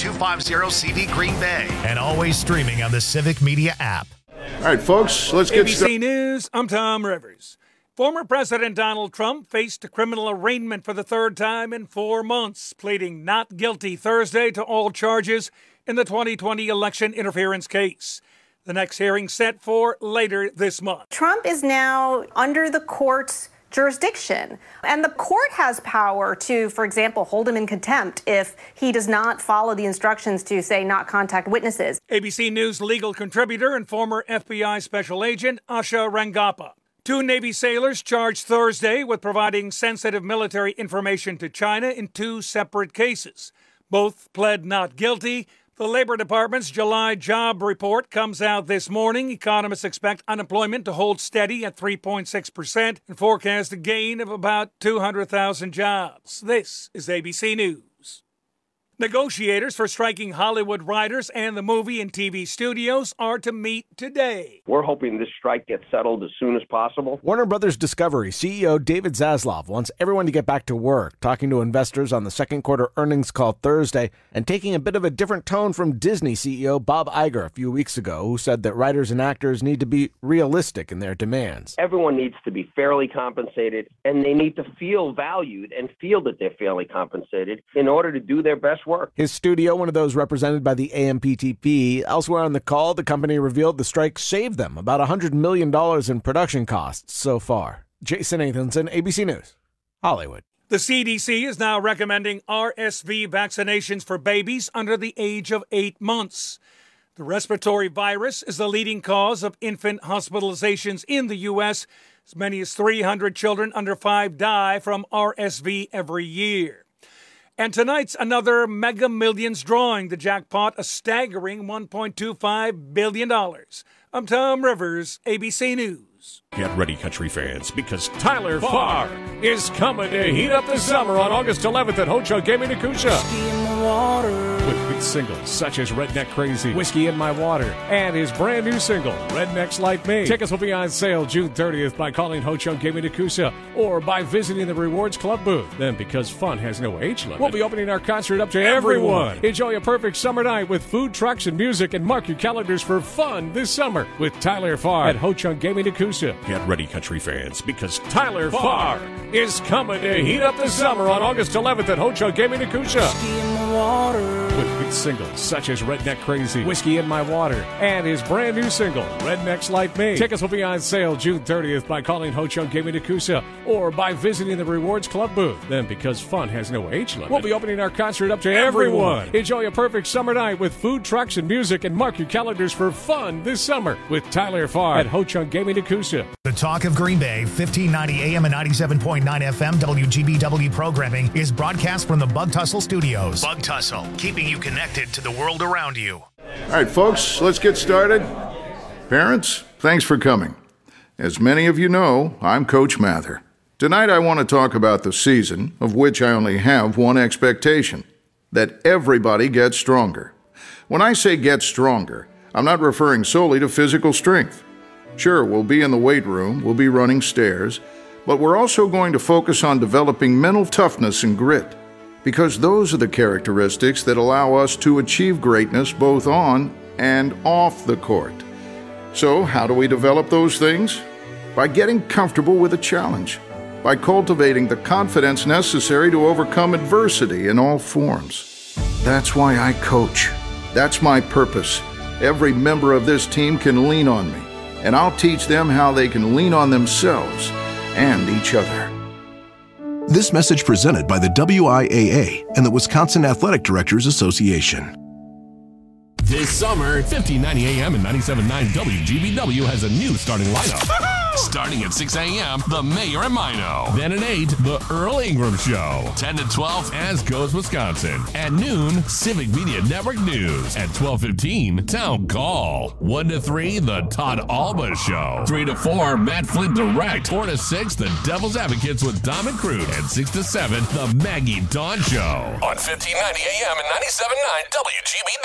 250-250-CV Green Bay. And always streaming on the Civic Media app. All right, folks, let's get started. ABC News, I'm Tom Rivers. Former President Donald Trump faced a criminal arraignment for the third time in 4 months, pleading not guilty Thursday to all charges in the 2020 election interference case. The next hearing set for later this month. Trump is now under the court's jurisdiction, and the court has power to, for example, hold him in contempt if he does not follow the instructions to, say, not contact witnesses. ABC News legal contributor and former FBI special agent Asha Rangappa. 2 Navy sailors charged Thursday with providing sensitive military information to China in 2 separate cases. Both pled not guilty. The Labor Department's July job report comes out this morning. Economists expect unemployment to hold steady at 3.6% and forecast a gain of about 200,000 jobs. This is ABC News. Negotiators for striking Hollywood writers and the movie and TV studios are to meet today. We're hoping this strike gets settled as soon as possible. Warner Brothers Discovery CEO David Zaslav wants everyone to get back to work, talking to investors on the second quarter earnings call Thursday and taking a bit of a different tone from Disney CEO Bob Iger a few weeks ago, who said that writers and actors need to be realistic in their demands. Everyone needs to be fairly compensated, and they need to feel valued and feel that they're fairly compensated in order to do their best work. His studio, one of those represented by the AMPTP. Elsewhere on the call, the company revealed the strike saved them about $100 million in production costs so far. Jason Nathanson, ABC News, Hollywood. The CDC is now recommending RSV vaccinations for babies under the age of 8 months. The respiratory virus is the leading cause of infant hospitalizations in the U.S. As many as 300 children under 5 die from RSV every year. And tonight's another Mega Millions drawing, the jackpot a staggering $1.25 billion. I'm Tom Rivers, ABC News. Get ready, country fans, because Tyler Farr is coming to heat up the summer on August 11th at Ho Chunk Gaming Nakusha. With hit singles such as Redneck Crazy, Whiskey in My Water, and his brand new single, Rednecks Like Me. Tickets will be on sale June 30th by calling Ho Chunk Gaming Nakusha or by visiting the Rewards Club booth. Then, because fun has no age limit, we'll be opening our concert up to everyone. Enjoy a perfect summer night with food trucks and music, and mark your calendars for fun this summer with Tyler Farr at Ho Chunk Gaming Nakusha. Get ready, country fans, because Tyler Farr is coming to heat up the summer on August 11th at Ho Chunk Gaming Nakusha. With hit singles such as Redneck Crazy, Whiskey in My Water, and his brand new single, Rednecks Like Me. Tickets will be on sale June 30th by calling Ho Chunk Gaming Nakusha or by visiting the Rewards Club booth. Then, because fun has no age limit, we'll be opening our concert up to everyone. Enjoy a perfect summer night with food trucks and music, and mark your calendars for fun this summer with Tyler Farr at Ho Chunk Gaming Nakusha. The Talk of Green Bay, 1590 AM and 97.9 FM WGBW programming is broadcast from the Bug Tussle Studios. Bug Tussle, keeping you connected to the world around you. All right, folks, let's get started. Parents, thanks for coming. As many of you know, I'm Coach Mather. Tonight I want to talk about the season, of which I only have one expectation, that everybody gets stronger. When I say get stronger, I'm not referring solely to physical strength. Sure, we'll be in the weight room, we'll be running stairs, but we're also going to focus on developing mental toughness and grit, because those are the characteristics that allow us to achieve greatness both on and off the court. So, how do we develop those things? By getting comfortable with a challenge, by cultivating the confidence necessary to overcome adversity in all forms. That's why I coach. That's my purpose. Every member of this team can lean on me, and I'll teach them how they can lean on themselves and each other. This message presented by the WIAA and the Wisconsin Athletic Directors Association. This summer, 1590 AM and 97.9 WGBW has a new starting lineup. Starting at 6 a.m., The Mayor and Mino. Then at 8, The Earl Ingram Show. 10 to 12, As Goes Wisconsin. At noon, Civic Media Network News. At 12:15, Town Call. 1 to 3, The Todd Alba Show. 3 to 4, Matt Flint Direct. 4 to 6, The Devil's Advocates with Dom and Crute. And 6 to 7, The Maggie Dawn Show. On 1590 AM and 97.9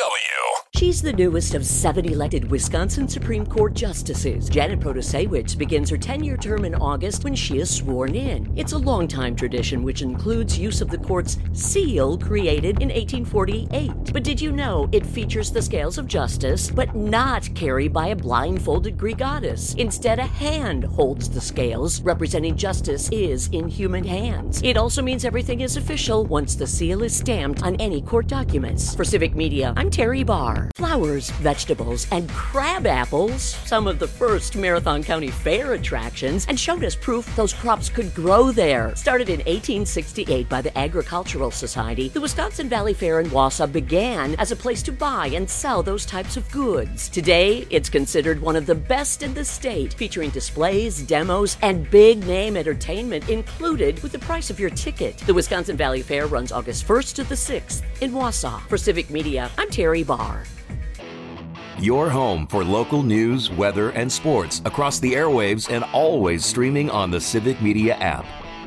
WGBW. She's the newest of 7 elected Wisconsin Supreme Court justices. Janet Protasewicz begins begins her 10-year term in August when she is sworn in. It's a long-time tradition which includes use of the court's seal created in 1848. But did you know it features the scales of justice, but not carried by a blindfolded Greek goddess? Instead, a hand holds the scales, representing justice is in human hands. It also means everything is official once the seal is stamped on any court documents. For Civic Media, I'm Terry Barr. Flowers, vegetables, and crab apples, some of the first Marathon County Fair attractions, and showed us proof those crops could grow there. Started in 1868 by the Agricultural Society, the Wisconsin Valley Fair in Wausau began as a place to buy and sell those types of goods. Today, it's considered one of the best in the state, featuring displays, demos, and big-name entertainment included with the price of your ticket. The Wisconsin Valley Fair runs August 1st to the 6th in Wausau. For Civic Media, I'm Terry Barr. Your home for local news, weather, and sports across the airwaves and always streaming on the Civic Media app.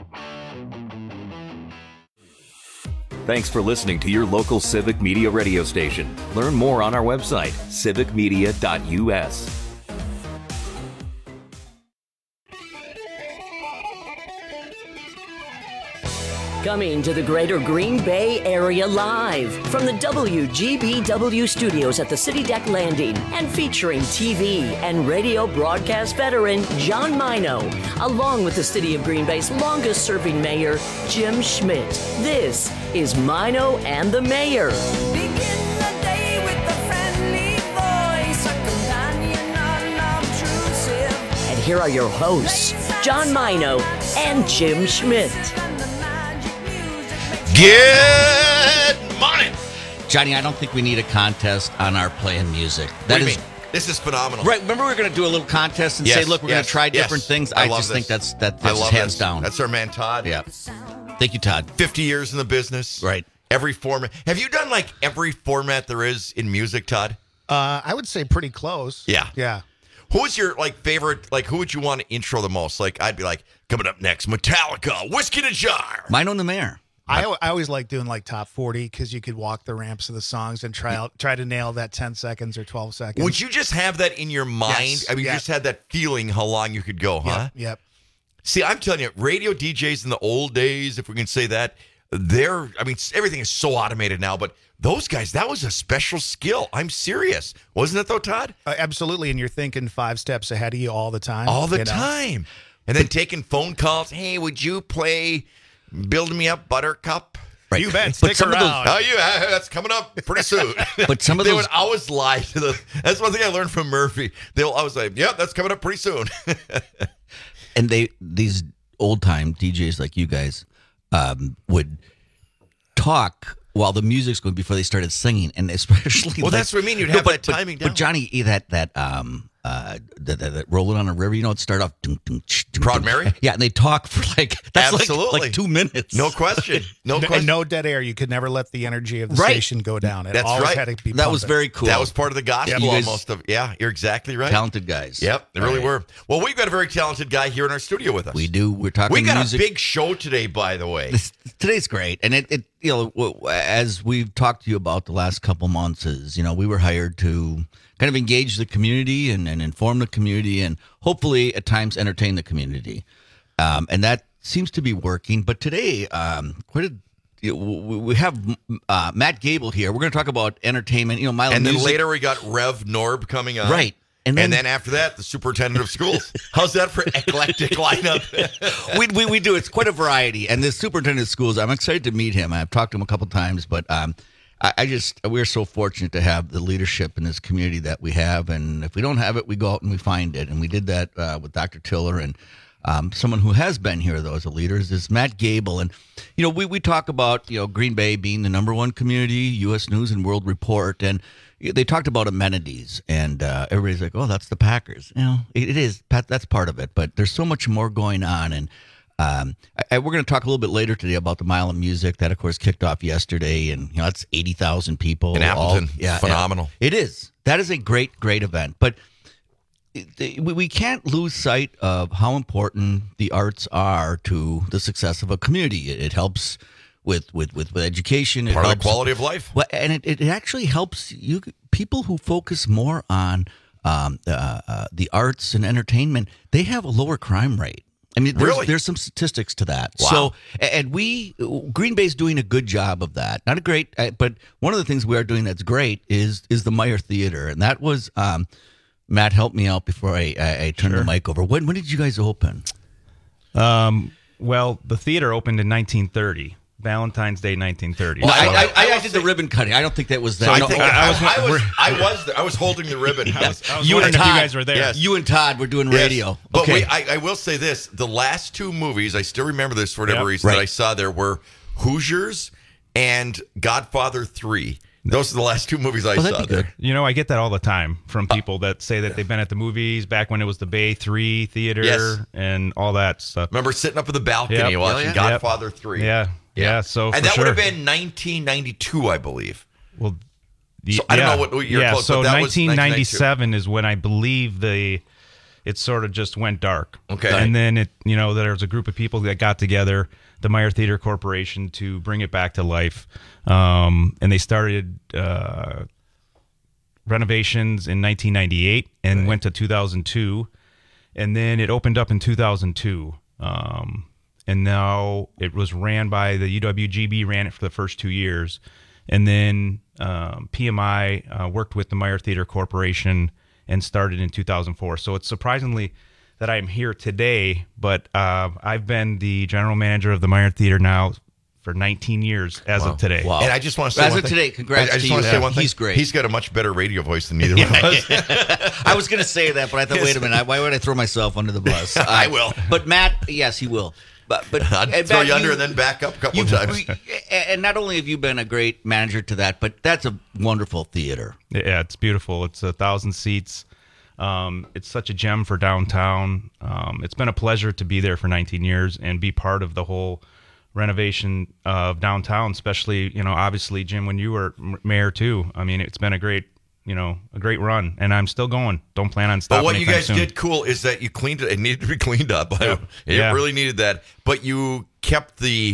Thanks for listening to your local Civic Media radio station. Learn more on our website, civicmedia.us. Coming to the greater Green Bay area live from the WGBW studios at the City Deck Landing and featuring TV and radio broadcast veteran John Mino, along with the City of Green Bay's longest serving mayor, Jim Schmidt. This is Mino and the Mayor. Begin the day with a friendly voice, a companion unobtrusive. And here are your hosts, John Mino and Jim Schmidt. Good morning. Johnny, I don't think we need a contest on our playing music. What do you mean? This is phenomenal. Right. Remember we were going to do a little contest and say, look, we're going to try different things? I just think that's hands down. That's our man, Todd. Yeah. Thank you, Todd. 50 years in the business. Right. Every format. Have you done like every format there is in music, Todd? I would say pretty close. Yeah. Yeah. Who's your favorite, who would you want to intro the most? I'd be coming up next, Metallica, Whiskey in a Jar. Mine on the Mayor. I always like doing top 40 because you could walk the ramps of the songs and try to nail that 10 seconds or 12 seconds. Would you just have that in your mind? Yes. I mean, you just had that feeling how long you could go, huh? Yep. See, I'm telling you, radio DJs in the old days, if we can say that, everything is so automated now, but those guys, that was a special skill. I'm serious. Wasn't it though, Todd? Absolutely. And you're thinking 5 steps ahead of you all the time. All the time. And then taking phone calls. Hey, would you play Build Me Up, Buttercup? Right. You bet. Stick around. That's coming up pretty soon. But some of they those... would always lie to that's one thing I learned from Murphy. They'll always say, yeah, that's coming up pretty soon. And these old-time DJs like you guys would talk while the music's going before they started singing, and especially... Well, that's what I mean. You'd have that timing down. But Johnny, that Rolling on a River, it start off... Proud Mary? Yeah, and they talk for that's absolutely. like 2 minutes. No question. And no dead air. You could never let the energy of the station go down. It that's always right. had to be that pumping. was very cool. That was part of the gospel almost. Yeah, you're exactly right. Talented guys. Yep, they really were. Well, we've got a very talented guy here in our studio with us. We do. We're talking We got music. a big show today, by the way. Today's great. And it as we've talked to you about the last couple months is, we were hired to kind of engage the community and inform the community and hopefully at times entertain the community. And that seems to be working. But today, we have Matt Gable here. We're going to talk about entertainment, and then later we got Rev Norb coming on. Right. And then after that, the superintendent of schools. How's that for eclectic lineup? we do. It's quite a variety. And the superintendent of schools, I'm excited to meet him. I've talked to him a couple times, but we're so fortunate to have the leadership in this community that we have. And if we don't have it, we go out and we find it. And we did that with Dr. Tiller. And someone who has been here, though, as a leader is Matt Gable. And, we talk about, Green Bay being the #1 community, U.S. News and World Report. And they talked about amenities, and everybody's like, "Oh, that's the Packers." It is. That's part of it, but there's so much more going on. And we're going to talk a little bit later today about the Mile of Music that, of course, kicked off yesterday, and that's 80,000 people in Appleton. Phenomenal. It is. That is a great event, but we can't lose sight of how important the arts are to the success of a community. It helps with education. Part of the quality of life. Well, and it actually helps people who focus more on the arts and entertainment, they have a lower crime rate. I mean, there's some statistics to that. Wow. So, and Green Bay's doing a good job of that. Not a great, but one of the things we are doing that's great is the Meyer Theater, and that was Matt. Help me out before I turn the mic over. When did you guys open? Well, the theater opened in 1930. Valentine's Day, 1930. Well, I did the ribbon cutting. I don't think that was that. So I was holding the ribbon. I was wondering if you guys were there. Yes. You and Todd were doing radio. But Okay. I will say this: the last two movies, I still remember this for whatever reason that I saw there were Hoosiers and Godfather 3. Those are the last two movies I saw there. You know, I get that all the time from people that say that they've been at the movies back when it was the Bay 3 theater and all that stuff. Remember sitting up in the balcony watching Godfather 3. Yeah. So and for that sure. would have been 1992, I believe. Well, so I don't know what year. Yeah, close, so but that was 1997 is when I believe it sort of just went dark. Okay. And then there was a group of people that got together, the Meyer Theater Corporation, to bring it back to life. And they started renovations in 1998 and went to 2002. And then it opened up in 2002. And now it was ran by the UWGB, ran it for the first 2 years. And then PMI worked with the Meyer Theater Corporation and started in 2004. So it's surprisingly that I'm here today, but I've been the general manager of the Meyer Theater now for 19 years as of today. Wow. And I just want to say as one of thing. today, congrats I just to want you. to say one thing. He's great. He's got a much better radio voice than either one of us. I was going to say that, but I thought, wait a minute, why would I throw myself under the bus? I will. But Matt, yes, he will. But I'd throw you under and then back up a couple of times. And not only have you been a great manager to that, but that's a wonderful theater. Yeah, it's beautiful. It's 1,000 seats. It's such a gem for downtown. It's been a pleasure to be there for 19 years and be part of the whole renovation of downtown, especially, obviously, Jim, when you were mayor too. I mean, it's been a great run, and I'm still going. Don't plan on stopping. But what you anytime guys soon. did cool is that you cleaned it. It needed to be cleaned up. It really needed that. But you kept the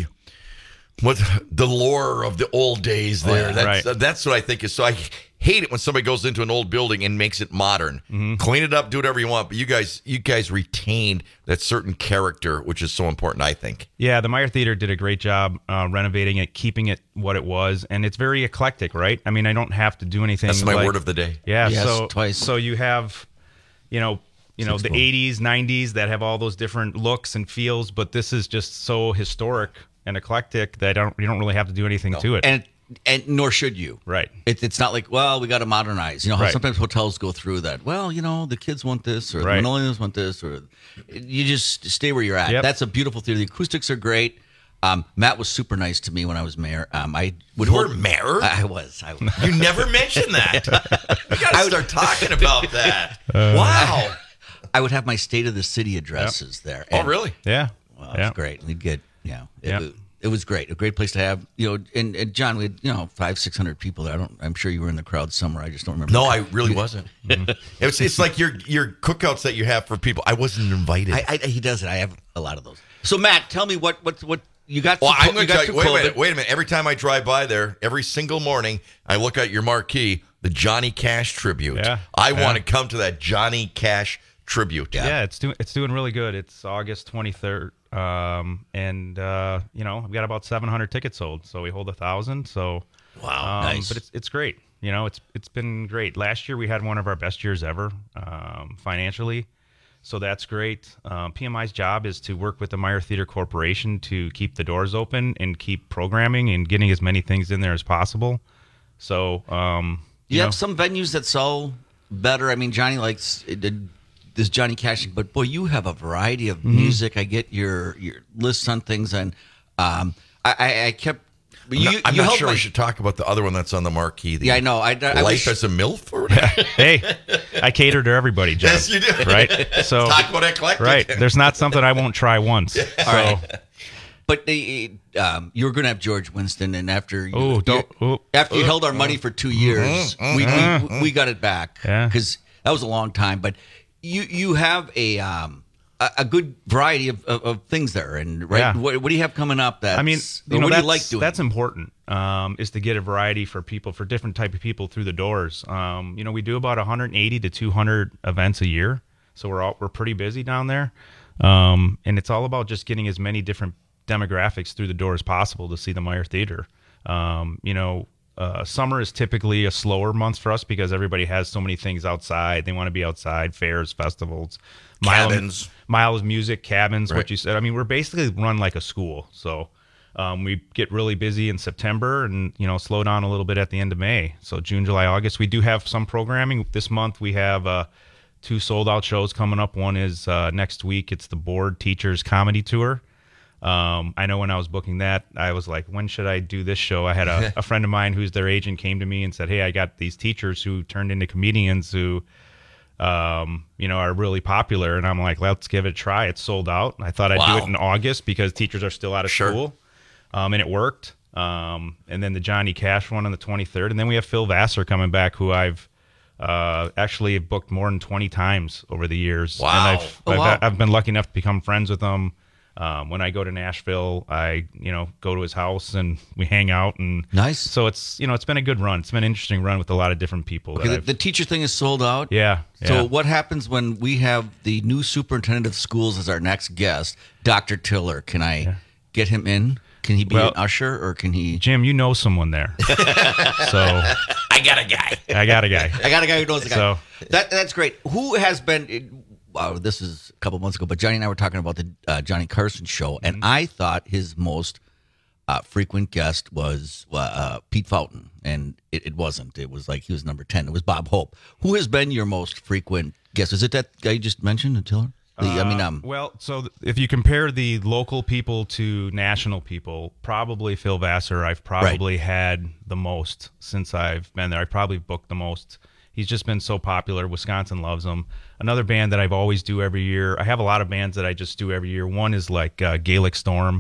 lore of the old days there. That's what I think is. So I hate it when somebody goes into an old building and makes it modern. Mm-hmm. Clean it up, do whatever you want. But you guys retained that certain character, which is so important, I think. Yeah, the Meyer Theater did a great job renovating it, keeping it what it was, and it's very eclectic, right? I mean, I don't have to do anything. That's my word of the day. Yeah, Yes, twice. So you have, the 80s, 90s that have all those different looks and feels, but this is just so historic and eclectic that you don't really have to do anything to it. And nor should you. Right. It's not like, well, we got to modernize. How Right. sometimes hotels go through that. Well, the kids want this, or Right. the millennials want this, or you just stay where you're at. Yep. That's a beautiful theater. The acoustics are great. Matt was super nice to me when I was mayor. I would You were mayor? I was. You never mentioned that. You got to start talking about that. Wow. I would have my State of the City addresses there. Oh, really? Yeah. Well, it was great. We'd get, it was great. A great place to have, and John, we had, 500-600 people there. I'm sure you were in the crowd somewhere. I just don't remember. No, I really wasn't. It's like your cookouts that you have for people. I wasn't invited. He does it. I have a lot of those. So Matt, tell me what you got. Well, I'm you going to tell you. COVID. Wait a minute. Every time I drive by there, every single morning, I look at your marquee, the Johnny Cash tribute. Yeah. I want to come to that Johnny Cash tribute. Yeah, it's doing really good. It's August 23rd, and I've got about 700 tickets sold. So we hold 1,000. So wow, nice. But it's great. It's been great. Last year we had one of our best years ever financially. So that's great. PMI's job is to work with the Meyer Theater Corporation to keep the doors open and keep programming and getting as many things in there as possible. So you have some venues that sell better. I mean, Johnny likes this Johnny Cash, but boy, you have a variety of music. I get your lists on things, and I kept. I'm not sure we should talk about the other one that's on the marquee. I know. I Life as a MILF or Hey, I cater to everybody, Jeff. Yes, you do. Right? So talk about eclectic. Right. There's not something I won't try once. All right. But you were going to have George Winston, and after you held our money for 2 years, we got it back because that was a long time. But you have a a good variety of things there. And right, Yeah. what do you have coming up? That I mean, what do you like doing? That's important. Is to get a variety for people, for different type of people through the doors. We do about 180 to 200 events a year, so we're pretty busy down there. And it's all about just getting as many different demographics through the door as possible to see the Meyer Theater. Summer is typically a slower month for us because everybody has so many things outside. They want to be outside, fairs, festivals, Cabins. Miles music, cabins, Right. what you said. I mean, we're basically run like a school. So we get really busy in September and, slow down a little bit at the end of May. So June, July, August, we do have some programming. This month we have 2 sold-out shows coming up. One is next week. It's the Board Teachers Comedy Tour. I know when I was booking that, I was like, when should I do this show? I had a friend of mine who's their agent came to me and said, hey, I got these teachers who turned into comedians who, are really popular. And I'm like, let's give it a try. It's sold out. I thought I'd do it in August because teachers are still out of school. And it worked. And then the Johnny Cash one on the 23rd. And then we have Phil Vassar coming back, who I've actually booked more than 20 times over the years. Wow. And I've been lucky enough to become friends with him. When I go to Nashville, I go to his house and we hang out and nice. So it's it's been a good run. It's been an interesting run with a lot of different people. Okay, the teacher thing is sold out. Yeah. So what happens when we have the new superintendent of schools as our next guest, Dr. Tiller? Can I get him in? Can he be an usher or can he? Jim, you know someone there. So I got a guy. I got a guy who knows a guy. So that's great. Who has been? Wow, this is a couple months ago, but Johnny and I were talking about the Johnny Carson show, and I thought his most frequent guest was Pete Fountain, and it wasn't. It was like he was number 10. It was Bob Hope. Who has been your most frequent guest? Is it that guy you just mentioned, Tiller? Well, so if you compare the local people to national people, probably Phil Vassar, I've probably had the most since I've been there. I probably booked the most. He's just been so popular. Wisconsin loves him. Another band that I've always do every year. I have a lot of bands that I just do every year. One is like Gaelic Storm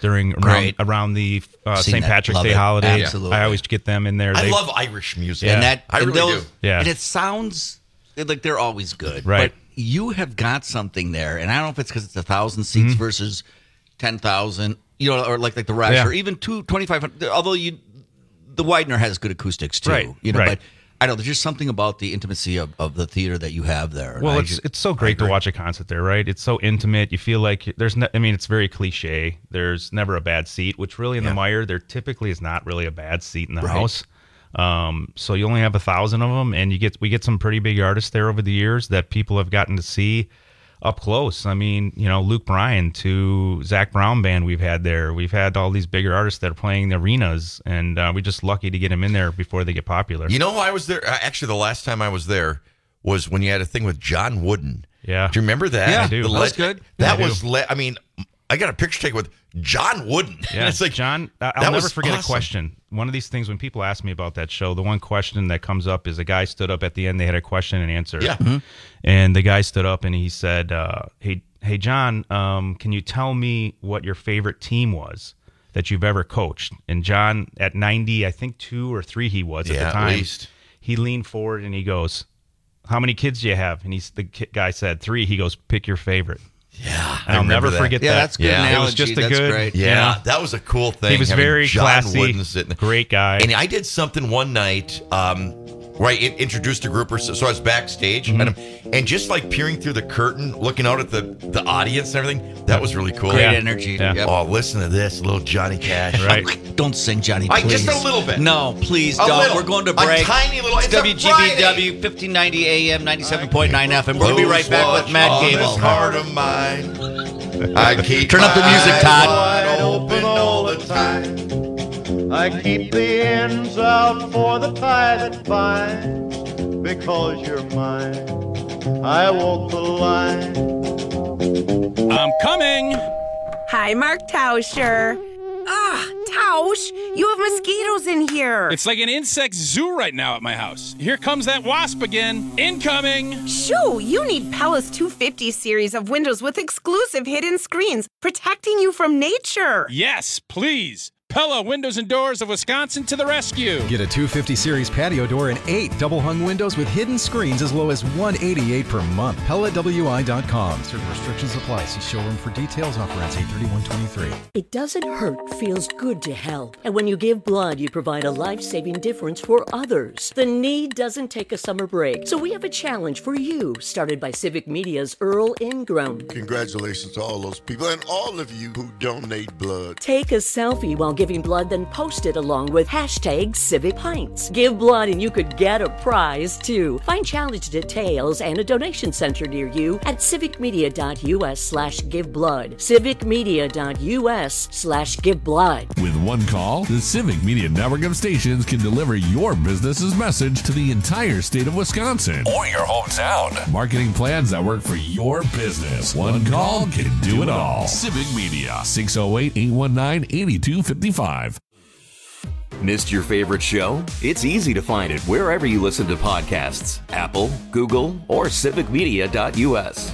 around the St. Patrick's Day holiday. Absolutely. I always get them in there. I love Irish music. Yeah. I really do. Yeah. And it sounds like they're always good. Right. But you have got something there, and I don't know if it's because it's 1,000 seats versus 10,000, or like the Rush, or even 2,500. Although the Widener has good acoustics too, right. But I don't know. There's just something about the intimacy of the theater that you have there. Well, it's so great to watch a concert there, right? It's so intimate. You feel like it's very cliche. There's never a bad seat, which really in the Meyer, there typically is not really a bad seat in the house. So you only have 1,000 of them, and we get some pretty big artists there over the years that people have gotten to see up close. I mean, Luke Bryan to Zach Brown band we've had there. We've had all these bigger artists that are playing the arenas, and we're just lucky to get them in there before they get popular. I was there. Actually, the last time I was there was when you had a thing with John Wooden. Yeah. Do you remember that? Yeah, I do. That was good. That was, I got a picture taken with John Wooden. Yeah, it's like, John, I'll never forget a question. One of these things, when people ask me about that show, the one question that comes up is a guy stood up at the end. They had a question and answer. Yeah. Mm-hmm. And the guy stood up and he said, hey, John, can you tell me what your favorite team was that you've ever coached? And John, at 90, I think 2 or 3 he was at the time. At least. He leaned forward and he goes, how many kids do you have? And the guy said 3. He goes, pick your favorite. Yeah, I'll never forget that. Yeah, that's good analogy. It was just That's good. great. Yeah, that was a cool thing. He was having very John classy, Wooden sitting. great guy. And I did something one night where I introduced a group, so I was backstage, and just like peering through the curtain, looking out at the audience and everything, that was really cool. Great energy. Yeah. Yep. Oh, listen to this, little Johnny Cash. Right. Don't sing, Johnny, please. Just a little bit. No, please A don't. little. We're going to A break. tiny little. It's It's a WGBW, Friday. 1590 AM, 97.9 FM. We're going to be right back with Matt On Gable. this heart of mine, I keep Turn up the my music, eyes Todd. wide open all the time. I keep the ends out for the tie that binds. Because you're mine, I walk the line. I'm coming. Hi, Mark Tauscher. Tausch, you have mosquitoes in here. It's like an insect zoo right now at my house. Here comes that wasp again. Incoming. Shoo, you need Palace 250 series of windows with exclusive hidden screens protecting you from nature. Yes, please. Pella Windows and Doors of Wisconsin to the rescue. Get a 250 series patio door and 8 double-hung windows with hidden screens as low as $188 per month. PellaWI.com. Certain restrictions apply. See showroom for details. Offer ends 8/31/23. It doesn't hurt, feels good to help. And when you give blood, you provide a life-saving difference for others. The need doesn't take a summer break. So we have a challenge for you, started by Civic Media's Earl Ingram. Congratulations to all those people and all of you who donate blood. Take a selfie while giving blood, then post it along with #CivicPints. Give blood and you could get a prize, too. Find challenge details and a donation center near you at civicmedia.us/giveblood. civicmedia.us/giveblood. With one call, the Civic Media Network of stations can deliver your business's message to the entire state of Wisconsin or your hometown. Marketing plans that work for your business. One call can do it all. Civic Media, 608-819-8255. Missed your favorite show? It's easy to find it wherever you listen to podcasts. Apple, Google, or civicmedia.us.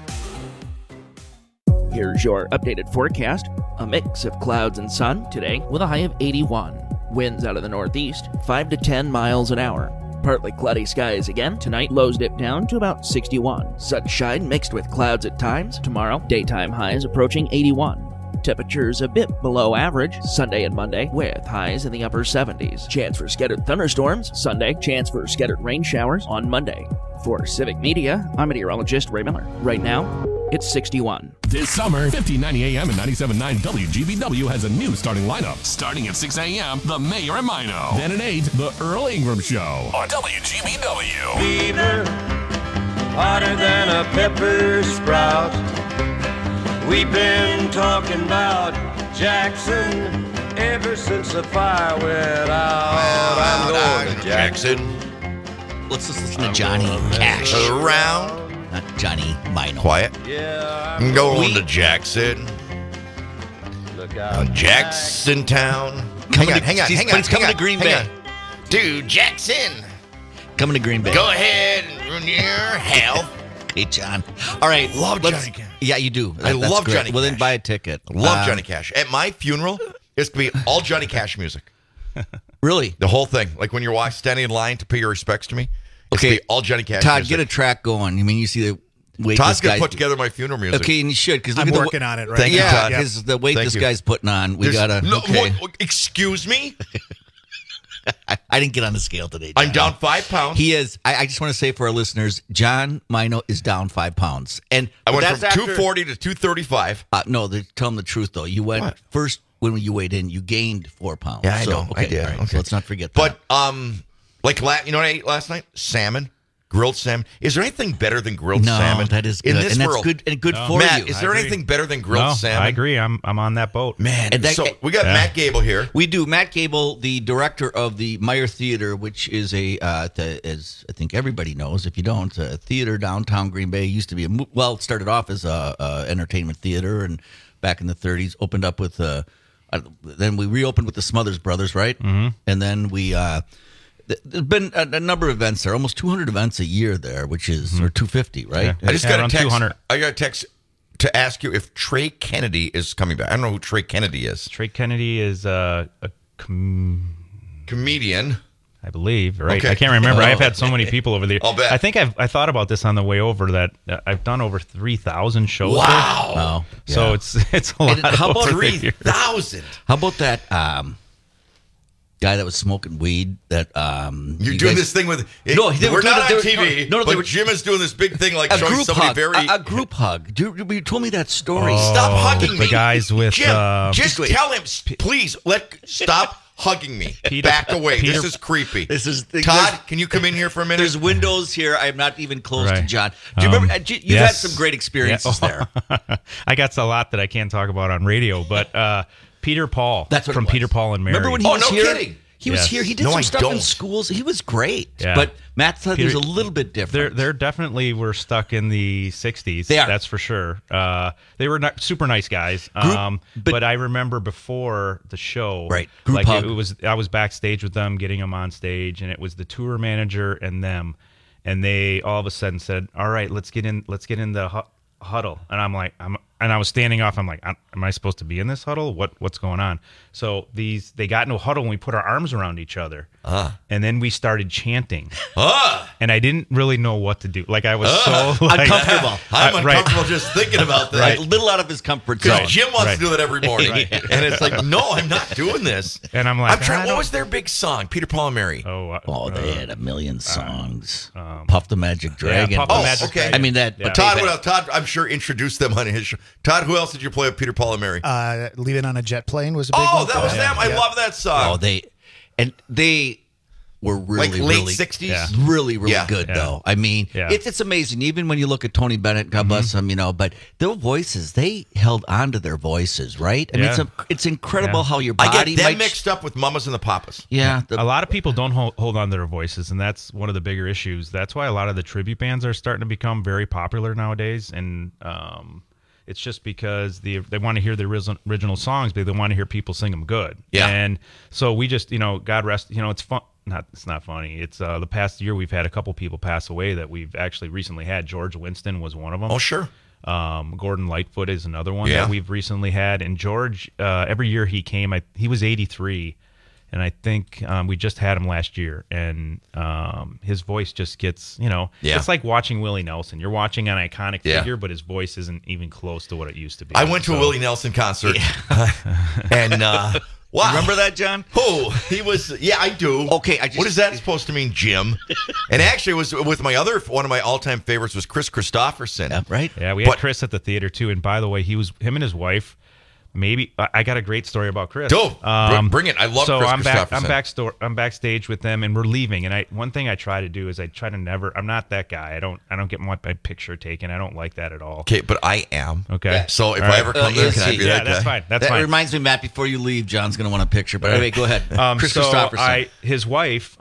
Here's your updated forecast. A mix of clouds and sun today with a high of 81. Winds out of the northeast, 5 to 10 miles an hour. Partly cloudy skies again. Tonight, lows dip down to about 61. Sunshine mixed with clouds at times. Tomorrow, daytime highs approaching 81. Temperatures a bit below average Sunday and Monday with highs in the upper 70s. Chance for scattered thunderstorms Sunday. Chance for scattered rain showers on Monday. For Civic Media, I'm meteorologist Ray Miller. Right now, it's 61. This summer, 1590 AM and 97.9 WGBW has a new starting lineup. Starting at 6 a.m., The Mayor and Mino. Then at 8, The Earl Ingram Show on WGBW. Fever, hotter than a pepper sprout. We've been talking about Jackson ever since the fire went out. I'm going to Jackson. Let's just listen to Johnny Cash. Around. Not Johnny Mino. Quiet. I'm going to Jackson. Jackson Town. Hang on. He's coming to Green Bay. Dude, Jackson. Coming to Green Bay. Go ahead and run your health. Hey, John. All right. Love Johnny Cash. Yeah, you do. I love great. Johnny Cash. Well, then buy a ticket. Love Johnny Cash. At my funeral, it's going to be all Johnny Cash music. Really? The whole thing. Like when you're standing in line to pay your respects to me. Okay. All Johnny Cash Todd, music. get a track going. I mean, you see the way Todd's this going guy... to put together my funeral music. Okay, and you should. Because I'm working on it right now. Thank you, Todd. Because the weight this guy's putting on, we got to... No, okay. Excuse me? I didn't get on the scale today, John. I'm down 5 pounds. He is. I just want to say for our listeners, John Mino is down 5 pounds. And I went that's from 240 to 235. No, tell them the truth, though. You went first when you weighed in, you gained 4 pounds. Yeah, I know. Okay, I did. all right, Okay. so let's not forget that. But, you know what I ate last night? Salmon. Grilled salmon. Is there anything better than grilled salmon? That is good. In this and world? That's good and good for Matt, you. is there anything better than grilled salmon? I agree. I'm on that boat. Man, so we got Matt Gable here. We do. Matt Gable, the director of the Meyer Theater, which is as I think everybody knows, if you don't, a theater downtown Green Bay. Used to be it started off as a entertainment theater, and back in the 30s, opened up with then we reopened with the Smothers Brothers, right? Mm-hmm. And then we there's been a number of events there, almost 200 events a year there, which is or 250, right? Yeah. I just got a text. 200. I got a text to ask you if Trey Kennedy is coming back. I don't know who Trey Kennedy is. Trey Kennedy is a comedian, I believe. Right? Okay. I can't remember. I've had so many people over there. I'll bet. I think I thought about this on the way over that I've done over 3,000 shows. Wow. There. Wow. So it's a lot. How about 3,000? How about that guy that was smoking weed? That You're doing this thing with. We're not on TV. But Jim is doing this big thing, like a showing group somebody hug. very. A group hug. You told me that story. Stop hugging me. The guys with Jim. Just tell him, please. Stop hugging me. Back away. This is creepy. Todd. Can you come in here for a minute? There's windows here. I'm not even close to Right. John. Do you remember? You've had some great experiences there. I got a lot that I can't talk about on radio, but Peter Paul. That's what from it was. Peter Paul and Mary. Remember when he was here? kidding. He was here. He did some stuff in schools. He was great. Yeah. But Matt thought he was a little bit different. They're definitely were stuck in the 60s. They are. That's for sure. They were not super nice guys. But I remember before the show, right? Group like hug. it was. I was backstage with them, getting them on stage, and it was the tour manager and them, and they all of a sudden said, "All right, let's get in the huddle." And I'm like, and I was standing off. I'm like, am I supposed to be in this huddle? What's going on? So they got into a huddle and we put our arms around each other. And then we started chanting. And I didn't really know what to do. Like I was so uncomfortable. I'm uncomfortable just thinking about that. Right. A little out of his comfort zone. Because Jim wants to do that every morning. And it's like, no, I'm not doing this. And I'm like, what was their big song? Peter, Paul, and Mary. They had a million songs. Puff the Magic Dragon. Puff the Magic Dragon. I mean that. But Todd, I'm sure introduced them on his show. Todd, who else did you play with Peter, Paul, and Mary? Leaving on a Jet Plane was a big one. Oh, that was them. I love that song. They were really, like late really 60s? Really good, though. I mean, it's amazing. Even when you look at Tony Bennett, God bless him, but their voices, they held on to their voices, right? I mean, it's incredible how your body I get them mixed up with Mamas and the Papas. Yeah. A lot of people don't hold on to their voices, and that's one of the bigger issues. That's why a lot of the tribute bands are starting to become very popular nowadays, and it's just because they want to hear the original songs, but they want to hear people sing them good. Yeah. And so we just, God rest, it's fun. It's not funny. It's the past year we've had a couple people pass away that we've actually recently had. George Winston was one of them. Oh, sure. Gordon Lightfoot is another one that we've recently had. And George, every year he came, he was 83. And I think we just had him last year. And his voice just gets, it's like watching Willie Nelson. You're watching an iconic figure, but his voice isn't even close to what it used to be. I went to a Willie Nelson concert. And... wow. Remember that, John? Oh, he was. Yeah, I do. Okay, what is that supposed to mean, Jim? And actually, it was with one of my all-time favorites was Chris Christopherson. Right? Yeah, we had Chris at the theater too. And by the way, him and his wife. Maybe I got a great story about Chris. Dope. Bring it. I love Chris Christopherson. I'm backstage with them, and we're leaving. And one thing I try to do is I try to never. I'm not that guy. I don't get my picture taken. I don't like that at all. Okay, but I am. Okay. So if I ever come there, can I be that guy? That's fine. That's that fine. Reminds me, Matt. Before you leave, John's going to want a picture. But anyway, go ahead. Chris Christopherson. His wife.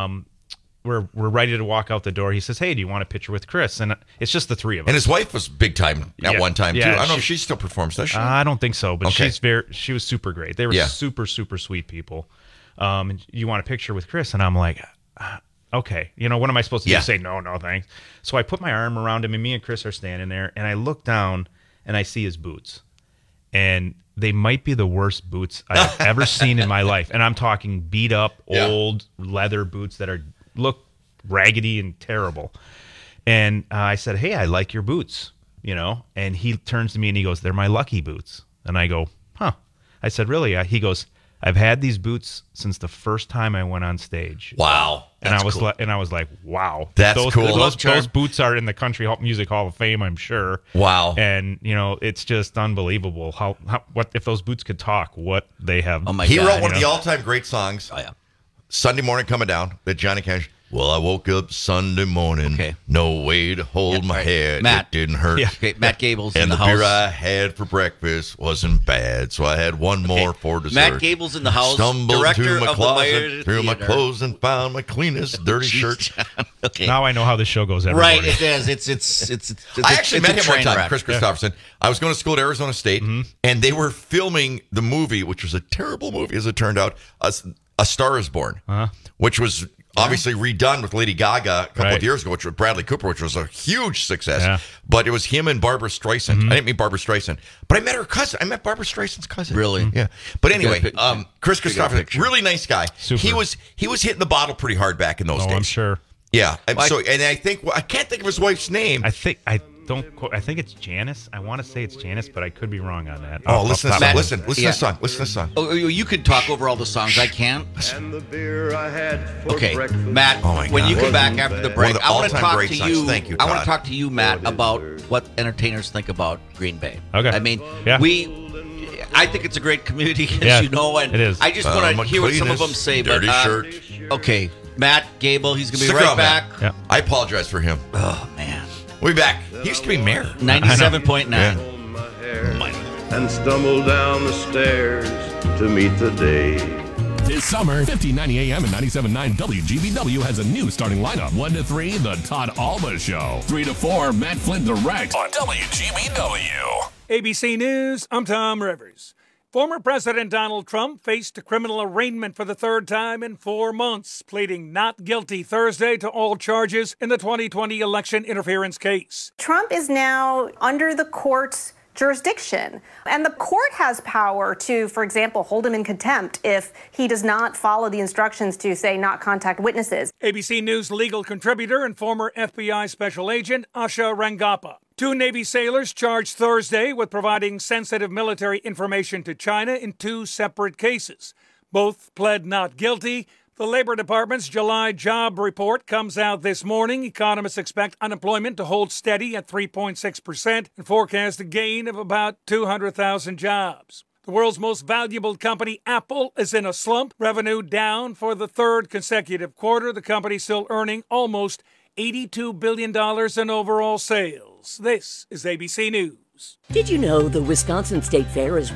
We're ready to walk out the door. He says, "Hey, do you want a picture with Chris?" And it's just the three of us. And his wife was big time at one time too. I don't know if she still performs. Does she? I don't think so, but she was super great. They were super, super sweet people. And you want a picture with Chris? And I'm like, okay, what am I supposed to do? Say no, thanks. So I put my arm around him, and me and Chris are standing there, and I look down and I see his boots, and they might be the worst boots I've ever seen in my life. And I'm talking beat up, old leather boots that look raggedy and terrible. And I said, "Hey, I like your boots," and he turns to me and he goes, "They're my lucky boots." And I go, "Huh." I said, "Really?" He goes, "I've had these boots since the first time I went on stage." Wow. And I was like, "Wow, that's cool." Those boots are in the Country Music Hall of Fame, I'm sure. Wow. And it's just unbelievable what if those boots could talk, what they have. Oh my he God, wrote one of the all-time great songs. Oh yeah. Sunday Morning Coming Down that Johnny Cash. Well, I woke up Sunday morning. Okay. No way to hold my head. Matt, it didn't hurt. Yeah. Okay, Matt Gable's and in the the house. beer I had for breakfast wasn't bad, so I had one more for dessert. Matt Gable's in the house. Stumbled Director to my of closet, threw my Theater. clothes, and found my cleanest dirty shirt. Okay. Now I know how this show goes every Right, morning. it is. It's I actually met him one time, wreck. Chris Christopherson. I was going to school at Arizona State, and they were filming the movie, which was a terrible movie, as it turned out, A Star Is Born, which was obviously redone with Lady Gaga a couple of years ago, which was Bradley Cooper, which was a huge success. Yeah. But it was him and Barbara Streisand. I didn't meet Barbara Streisand, but I met her cousin. I met Barbara Streisand's cousin. Really? Yeah. But anyway, Good Chris Christopherson, really nice guy. Super. He was hitting the bottle pretty hard back in those days. I'm sure. Yeah. And I think I can't think of his wife's name. I think it's Janice. I want to say it's Janice, but I could be wrong on that. Oh, listen to this song. Listen to this song. Oh, you could talk over all the songs. I can't. And the beer I had for Okay, breakfast. Matt. Oh my when God. you come back after the break, One of the I want to all-time talk great to songs. you. Thank you, I want Todd. to talk to you, Matt, about what entertainers think about Green Bay. Okay. I mean, Yeah. I think it's a great community, as Yeah, you know, and it is. I just want to hear what some of them say. But dirty shirt. okay, Matt Gable, he's gonna be Stick right around, back. Matt. Yeah. I apologize for him. Oh man, We'll be back. He used to be mayor. 97.9. My hair and stumbled down the stairs to meet the day. This summer, 1590 AM and 97.9 WGBW has a new starting lineup. 1 to 3, The Todd Alba Show. 3 to 4, Matt Flynn Direct on WGBW. ABC News, I'm Tom Rivers. Former President Donald Trump faced a criminal arraignment for the third time in 4 months, pleading not guilty Thursday to all charges in the 2020 election interference case. Trump is now under the court's jurisdiction. And the court has power to, for example, hold him in contempt if he does not follow the instructions to, say, not contact witnesses. ABC News legal contributor and former FBI special agent Asha Rangappa. 2 Navy sailors charged Thursday with providing sensitive military information to China in 2 separate cases. Both pled not guilty. The Labor Department's July job report comes out this morning. Economists expect unemployment to hold steady at 3.6% and forecast a gain of about 200,000 jobs. The world's most valuable company, Apple, is in a slump. Revenue down for the 3rd consecutive quarter. The company still earning almost $82 billion in overall sales. This is ABC News. Did you know the Wisconsin State Fair is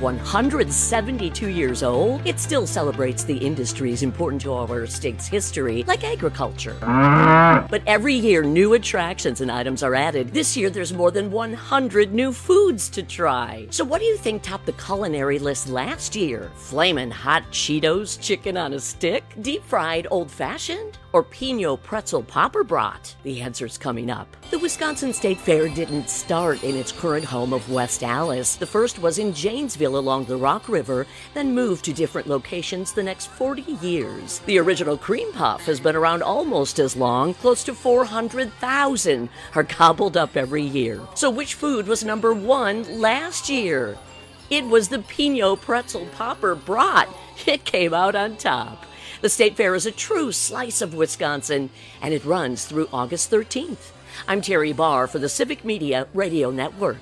172 years old? It still celebrates the industries important to our state's history, like agriculture. But every year, new attractions and items are added. This year, there's more than 100 new foods to try. So what do you think topped the culinary list last year? Flamin' hot Cheetos chicken on a stick? Deep-fried old-fashioned? Or Pinot pretzel popper brat? The answer's coming up. The Wisconsin State Fair didn't start in its current home of West Allis. The first was in Janesville along the Rock River, then moved to different locations the next 40 years. The original cream puff has been around almost as long. Close to 400,000 are gobbled up every year. So which food was number 1 last year? It was the Pinot pretzel popper brat. It came out on top. The State Fair is a true slice of Wisconsin, and it runs through August 13th. I'm Terry Barr for the Civic Media Radio Network.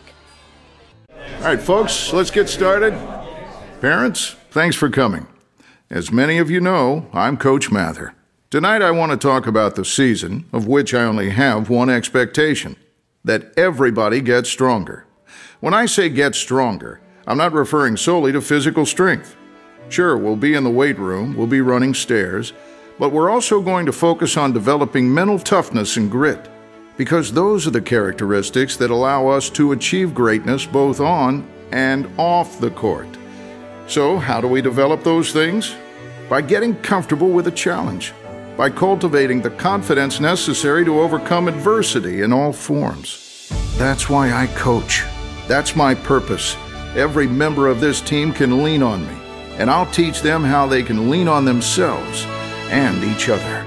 All right, folks, let's get started. Parents, thanks for coming. As many of you know, I'm Coach Mather. Tonight I want to talk about the season, of which I only have one expectation, that everybody gets stronger. When I say get stronger, I'm not referring solely to physical strength. Sure, we'll be in the weight room, we'll be running stairs, but we're also going to focus on developing mental toughness and grit, because those are the characteristics that allow us to achieve greatness both on and off the court. So, how do we develop those things? By getting comfortable with a challenge, by cultivating the confidence necessary to overcome adversity in all forms. That's why I coach. That's my purpose. Every member of this team can lean on me, and I'll teach them how they can lean on themselves and each other.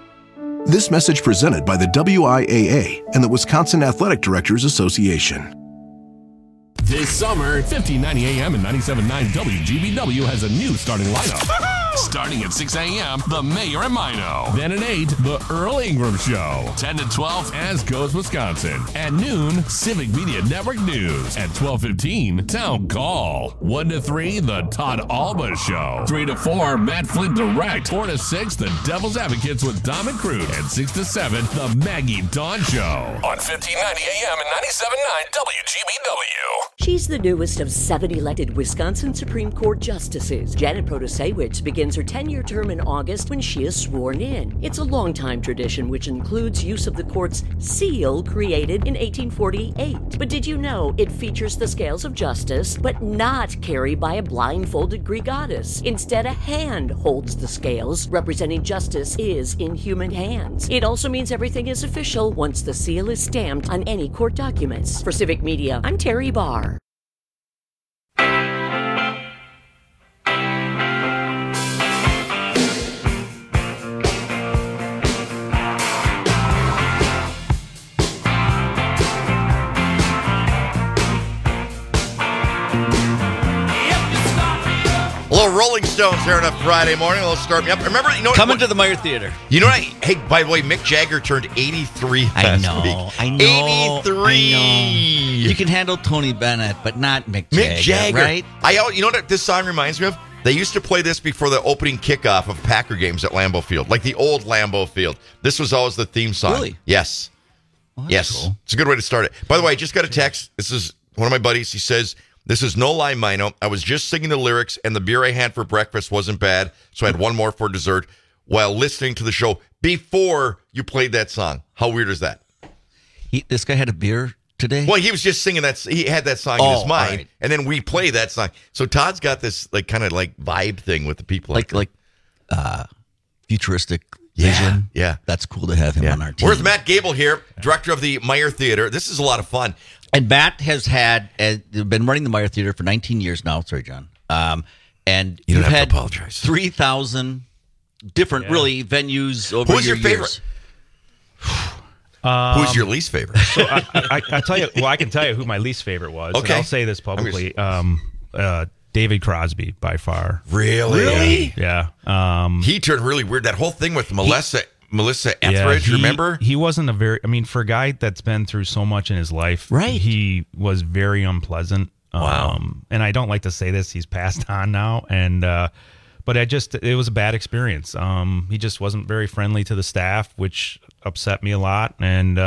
This message presented by the WIAA and the Wisconsin Athletic Directors Association. This summer, 1590 AM and 97.9 WGBW has a new starting lineup. Starting at 6 a.m., the Mayor and Mino. Then at 8, the Earl Ingram Show. 10 to 12, As Goes Wisconsin. At noon, Civic Media Network News. At 12:15, Town Call. 1 to 3, the Todd Alba Show. 3 to 4, Matt Flint Direct. 4 to 6, the Devil's Advocates with Dom and Crude. And 6 to 7, the Maggie Dawn Show. On 1590 AM and 97.9 WGBW. She's the newest of 7 elected Wisconsin Supreme Court justices. Janet Protasiewicz begins her 10-year term in August when she is sworn in. It's a long-time tradition which includes use of the court's seal created in 1848. But did you know it features the scales of justice, but not carried by a blindfolded Greek goddess? Instead, a hand holds the scales, representing justice is in human hands. It also means everything is official once the seal is stamped on any court documents. For Civic Media, I'm Terry Barr. Rolling Stones here on a Friday morning. Let's start me up. Remember, you know, coming to the Meyer Theater. You know what? Hey, by the way, Mick Jagger turned 83 last week. I know. 83. You can handle Tony Bennett, but not Mick Jagger, right? You know what this song reminds me of? They used to play this before the opening kickoff of Packer games at Lambeau Field, like the old Lambeau Field. This was always the theme song. Really? Yes. Well, yes. Cool. It's a good way to start it. By the way, I just got a text. This is one of my buddies. He says, "This is no lie, Mino. I was just singing the lyrics, and the beer I had for breakfast wasn't bad, so I had one more for dessert while listening to the show before you played that song." How weird is that? This guy had a beer today? Well, he was just singing that. He had that song in his mind, right. And then we play that song. So Todd's got this kind of vibe thing with the people. Like futuristic Vision. Yeah. That's cool to have him on our team. Where's Matt Gable here, director of the Meyer Theater? This is a lot of fun. And Matt has been running the Meyer Theater for 19 years now. Sorry, John. And you don't have had to apologize. 3,000 different, really, venues over Who's your years. favorite? Who's your least favorite? So I tell you, well, I can tell you who my least favorite was. Okay. And I'll say this publicly. David Crosby, by far. Really? Yeah. He turned really weird. That whole thing with Melissa Etheridge, remember? He wasn't for a guy that's been through so much in his life, right? He was very unpleasant. Wow. And I don't like to say this, he's passed on now. But it was a bad experience. He just wasn't very friendly to the staff, which upset me a lot. And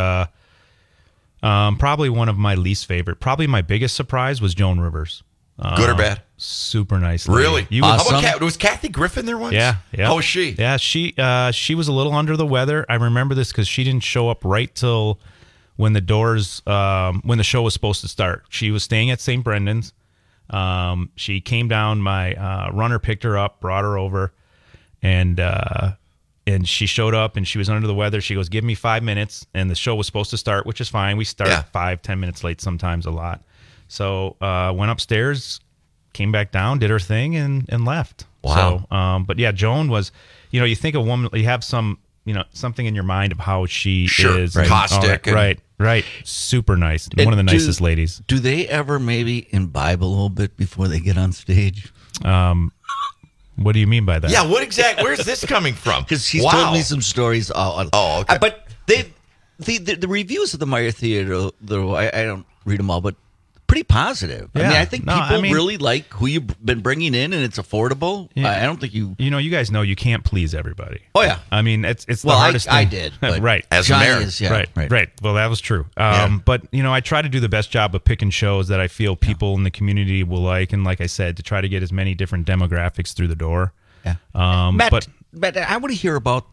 probably one of my least favorite, probably my biggest surprise was Joan Rivers. Good or bad? Super nice lady. Really? How about was Kathy Griffin there once? Yeah. How was she? Yeah, she was a little under the weather. I remember this because she didn't show up right till when the show was supposed to start. She was staying at St. Brendan's. She came down. My runner picked her up, brought her over, and she showed up and she was under the weather. She goes, "Give me 5 minutes," and the show was supposed to start, which is fine. We start 5-10 minutes late, sometimes a lot. So went upstairs, came back down, did her thing, and left. Wow. So, but yeah, Joan was, you think a woman, you have some, something in your mind of how she is. Right. Caustic. Right. Super nice. One of the nicest ladies. Do they ever maybe imbibe a little bit before they get on stage? What do you mean by that? Yeah, where's this coming from? Because he's told me some stories. Okay. But the reviews of the Meyer Theater, I don't read them all, but pretty positive. Yeah. I mean, I think people really like who you've been bringing in, and it's affordable. Yeah. I don't think you... you guys know you can't please everybody. Oh, yeah. I mean, it's the hardest thing. I did. But right. As a mayor. Right. Well, that was true. But, I try to do the best job of picking shows that I feel people in the community will like. And like I said, to try to get as many different demographics through the door. Yeah. Matt, I want to hear about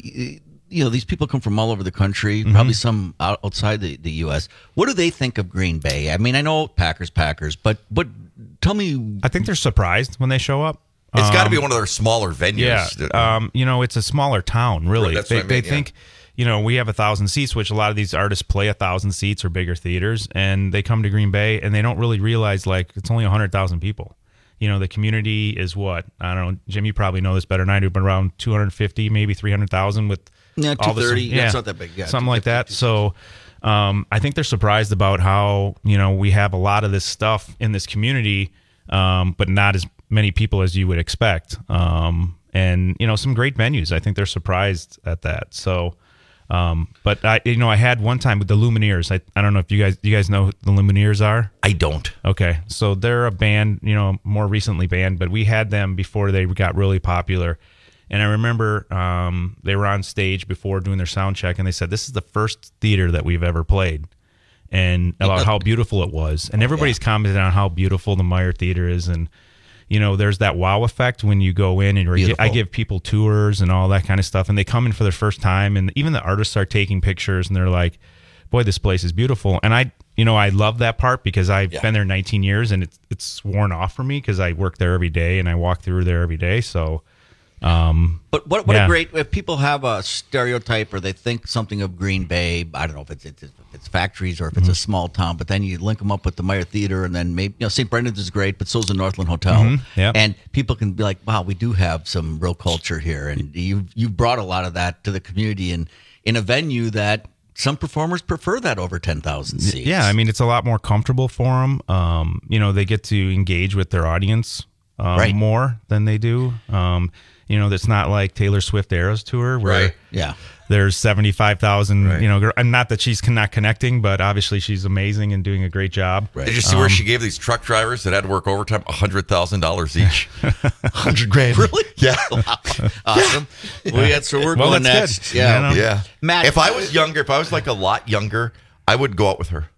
these people come from all over the country, probably some outside the U.S. What do they think of Green Bay? I mean, I know Packers, but tell me. I think they're surprised when they show up. It's got to be one of their smaller venues. Yeah. It's a smaller town, really. Right, they think, we have 1,000 seats, which a lot of these artists play 1,000 seats or bigger theaters, and they come to Green Bay and they don't really realize it's only 100,000 people. The community is what? I don't know. Jim, you probably know this better than I do, but around 250, maybe 300,000 with 230. That's not that big. Yeah, something like that. So I think they're surprised about how, we have a lot of this stuff in this community, but not as many people as you would expect. And, some great venues. I think they're surprised at that. So, but I had one time with the Lumineers. I don't know if you guys know who the Lumineers are? I don't. Okay. So they're a band, more recently banned, but we had them before they got really popular. And I remember they were on stage before doing their sound check, and they said, "This is the first theater that we've ever played," and about how beautiful it was. And everybody's commented on how beautiful the Meyer Theater is, and there's that wow effect when you go in, and I give people tours and all that kind of stuff, and they come in for their first time, and even the artists are taking pictures, and they're like, "Boy, this place is beautiful." And I love that part because I've been there 19 years, and it's worn off for me because I work there every day and I walk through there every day. So. But what a great, if people have a stereotype or they think something of Green Bay, I don't know if it's factories or if it's a small town, but then you link them up with the Meyer Theater, and then maybe St. Brendan's is great, but so's the Northland Hotel, and people can be like, wow, we do have some real culture here, and you've brought a lot of that to the community, and in a venue that some performers prefer that over 10,000 seats. Yeah, I mean, it's a lot more comfortable for them. They get to engage with their audience more than they do. It's not like Taylor Swift Eras Tour where there's 75,000, and not that she's not connecting, but obviously she's amazing and doing a great job. Right. Did you see where she gave these truck drivers that had to work overtime $100,000 each? $100,000. Really? Yeah. Awesome. So we're going next. Good. Yeah. Matt, if I was younger, if I was like a lot younger, I would go out with her.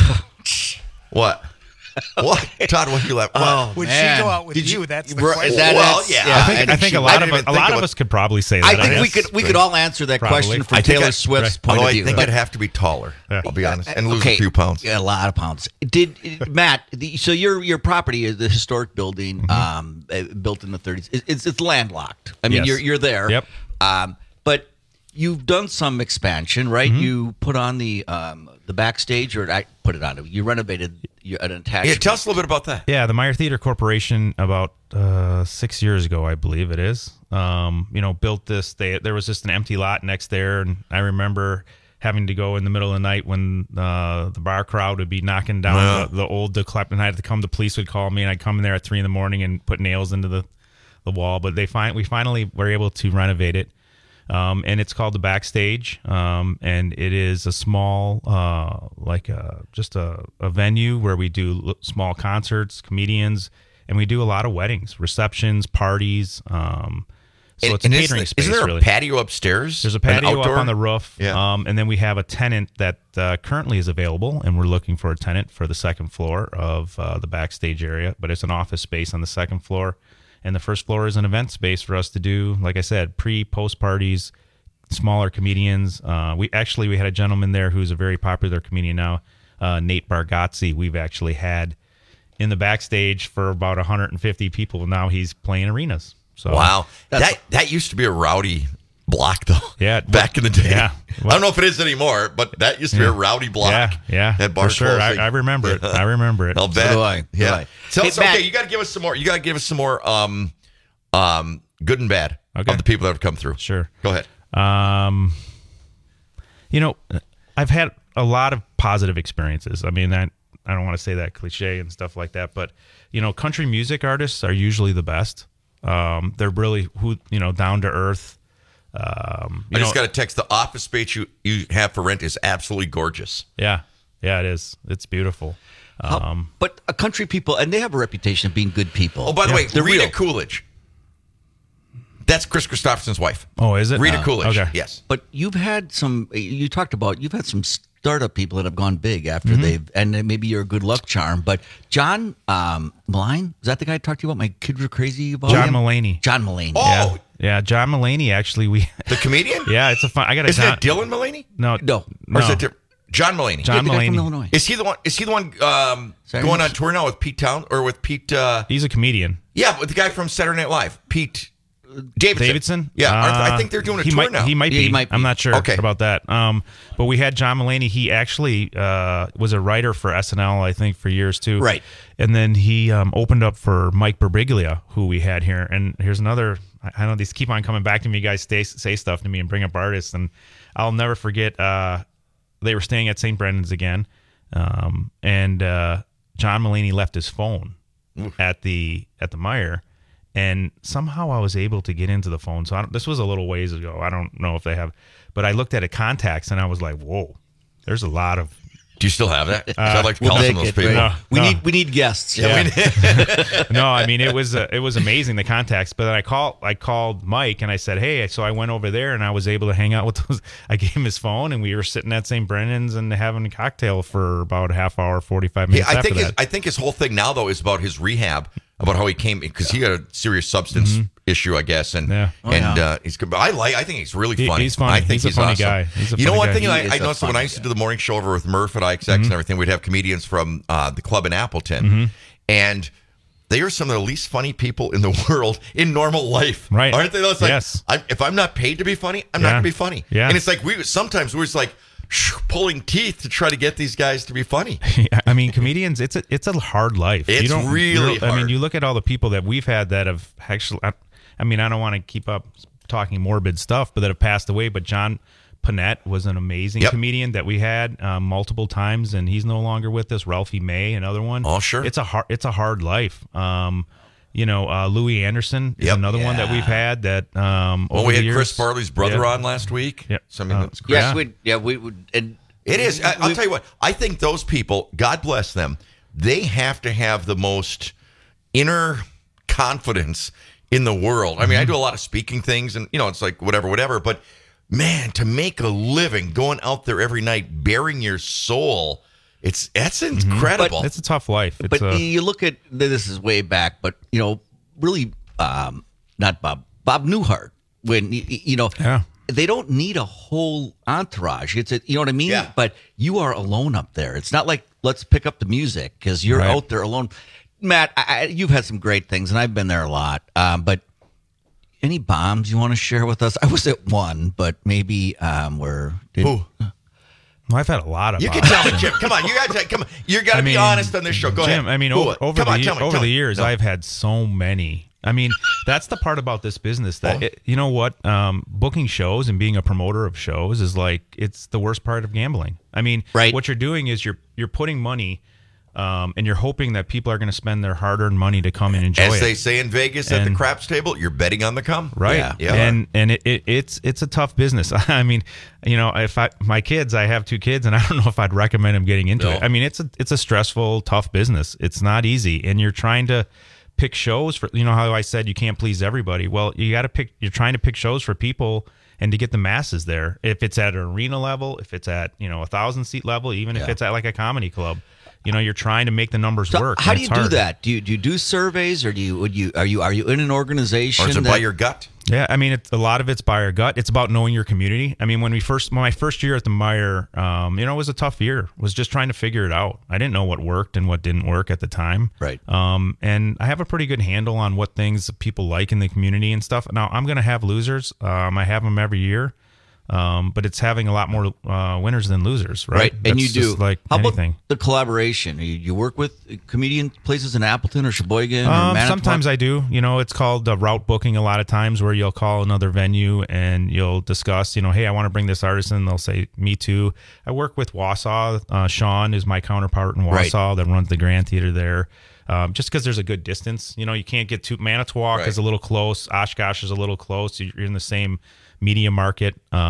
What? What, Todd? What you left? Would she go out with you? That's the question. I think a lot of us could probably say that. I think we could all answer that question from Taylor Swift's point of view. I think I'd have to be taller. I'll be honest, and lose a few pounds. Yeah, a lot of pounds. Matt? So your property is the historic building, built in the 30s. It's landlocked. I mean, you're there. Yep. But you've done some expansion, right? You put on the backstage, or I put it on. You renovated an attachment. Yeah, tell us a little bit about that. Yeah, the Meyer Theater Corporation about 6 years ago, I believe it is. Built this. There was just an empty lot next there, and I remember having to go in the middle of the night when the bar crowd would be knocking down the old decrepit, and I had to come. The police would call me, and I'd come in there at 3 a.m. and put nails into the wall. But we finally were able to renovate it. And it's called the Backstage, and it is a small, just a venue where we do small concerts, comedians, and we do a lot of weddings, receptions, parties. So it's a catering space. Is there really. A patio upstairs? There's a patio up on the roof, yeah. And then we have a tenant that currently is available, and we're looking for a tenant for the second floor of the Backstage area, but it's an office space on the second floor. And the first floor is an event space for us to do, like I said, post parties, smaller comedians. We had a gentleman there who's a very popular comedian now, Nate Bargatze. We've actually had in the Backstage for about 150 people. Now he's playing arenas. So wow, that used to be a rowdy block, though. Yeah, back in the day. Yeah, I don't know if it is anymore, but that used to be a rowdy block. Yeah, at bar for sure. I remember it. I remember it. I'll bet. So do I. Yeah. So, Hey, Matt, okay, you got to give us some more. You got to give us some more good and bad of the people that have come through. Sure. Go ahead. I've had a lot of positive experiences. I mean, I don't want to say that cliche and stuff like that, but country music artists are usually the best. They're really down to earth. I just got a text. The office space you have for rent is absolutely gorgeous. Yeah, it is. It's beautiful. But country people, and they have a reputation of being good people. Oh, by the way, they're Rita real. Coolidge. That's Chris Christopherson's wife. Oh, is it? Rita Coolidge. Okay. Yes. But you've had some startup people that have gone big after and maybe you're a good luck charm. But John Mulaney, is that the guy I talked to you about? My kids were crazy about John him? Mulaney. John Mulaney. Oh, yeah. John Mulaney. Actually, the comedian. Yeah, it's a fun. Isn't it Dylan Mulaney? No. Or is it John Mulaney? John the guy Mulaney from Illinois. Is he the one going on tour now with Pete Town or with Pete? He's a comedian. Yeah, with the guy from Saturday Night Live, Pete Davidson. Yeah, I think they're doing a tour now. He might be. I'm not sure about that. But we had John Mulaney. He actually was a writer for SNL, I think, for years too. Right. And then he opened up for Mike Birbiglia, who we had here. And here's another. I know these keep on coming back to me. You guys say stuff to me and bring up artists, and I'll never forget. They were staying at St. Brendan's again, and John Mulaney left his phone at the Meyer. And somehow I was able to get into the phone. So this was a little ways ago. I don't know if they have, but I looked at contacts and I was like, "Whoa, there's a lot of." Do you still have that? I'd like to call some of those people. Right? We need guests. Yeah. No, I mean it was amazing, the contacts. But then I called Mike and I said, "Hey," so I went over there and I was able to hang out with those. I gave him his phone and we were sitting at St. Brendan's and having a cocktail for about a half hour, 45 minutes. I think his whole thing now though is about his rehab. About how he came because he had a serious substance issue, I guess, and he's good. But I think he's really funny. He's funny. I think he's a funny awesome guy. He's a you know, funny one guy. thing I noticed when I used to do the morning show over with Murph at IXX and everything, we'd have comedians from the club in Appleton, and they are some of the least funny people in the world in normal life, right? Aren't they? It's like, yes. If I'm not paid to be funny, I'm not going to be funny. Yeah. And it's like sometimes we're just like pulling teeth to try to get these guys to be funny. I mean, comedians, it's a hard life. It's really hard. I mean, you look at all the people that we've had that have actually, I mean, I don't want to keep up talking morbid stuff, but that have passed away. But John Panette was an amazing comedian that we had multiple times, and he's no longer with us. Ralphie May, another one. Oh, sure. It's a hard life. Louis Anderson is another one that we've had that. We had Chris Farley's brother on last week. Yeah. So, I mean, that's great. Yes, we would. And it is. I'll tell you what. I think those people, God bless them, they have to have the most inner confidence in the world. I mean, I do a lot of speaking things, and it's like whatever. But man, to make a living going out there every night, bearing your soul. That's incredible. It's a tough life. You look at this is way back, but really not Bob Newhart. When they don't need a whole entourage. It's you know what I mean. Yeah. But you are alone up there. It's not like let's pick up the music because you're out there alone. Matt, you've had some great things, and I've been there a lot. But any bombs you want to share with us? I was at one, but maybe Who? Well, I've had a lot of. You can tell me, Jim. Come on, you got to be honest on this show. Go Jim, ahead. I mean, over the years, No. I've had so many. I mean, that's the part about this business that you know what, booking shows and being a promoter of shows is like it's the worst part of gambling. I mean, what you're doing is you're putting money. And you're hoping that people are going to spend their hard-earned money to come and enjoy it. As they say in Vegas at the craps table, you're betting on the come. Right. Yeah. And it's a tough business. I mean, you know, I have 2 kids, and I don't know if I'd recommend them getting into it. I mean, it's a stressful, tough business. It's not easy, and you're trying to pick shows for. You know how I said you can't please everybody. Well, you're trying to pick shows for people. And to get the masses there, if it's at an arena level, if it's at 1,000-seat level, even if it's at like a comedy club, you know, you're trying to make the numbers work. How do you do that? Do you do surveys, or are you in an organization? Or is it by your gut? Yeah, I mean, a lot of it's by your gut. It's about knowing your community. I mean, when my first year at the Meijer, it was a tough year. It was just trying to figure it out. I didn't know what worked and what didn't work at the time. Right. And I have a pretty good handle on what things people like in the community and stuff. Now, I'm going to have losers. I have them every year. But it's having a lot more winners than losers, right? And That's you do. just like How anything. about the collaboration? You work with comedian places in Appleton or Sheboygan or Manitowoc? Sometimes I do. You know, it's called route booking a lot of times, where you'll call another venue and you'll discuss, hey, I want to bring this artist in. They'll say, me too. I work with Wausau. Sean is my counterpart in Wausau that runs the Grand Theater there. Just because there's a good distance. You can't get too. Manitowoc is a little close. Oshkosh is a little close. You're in the same media market.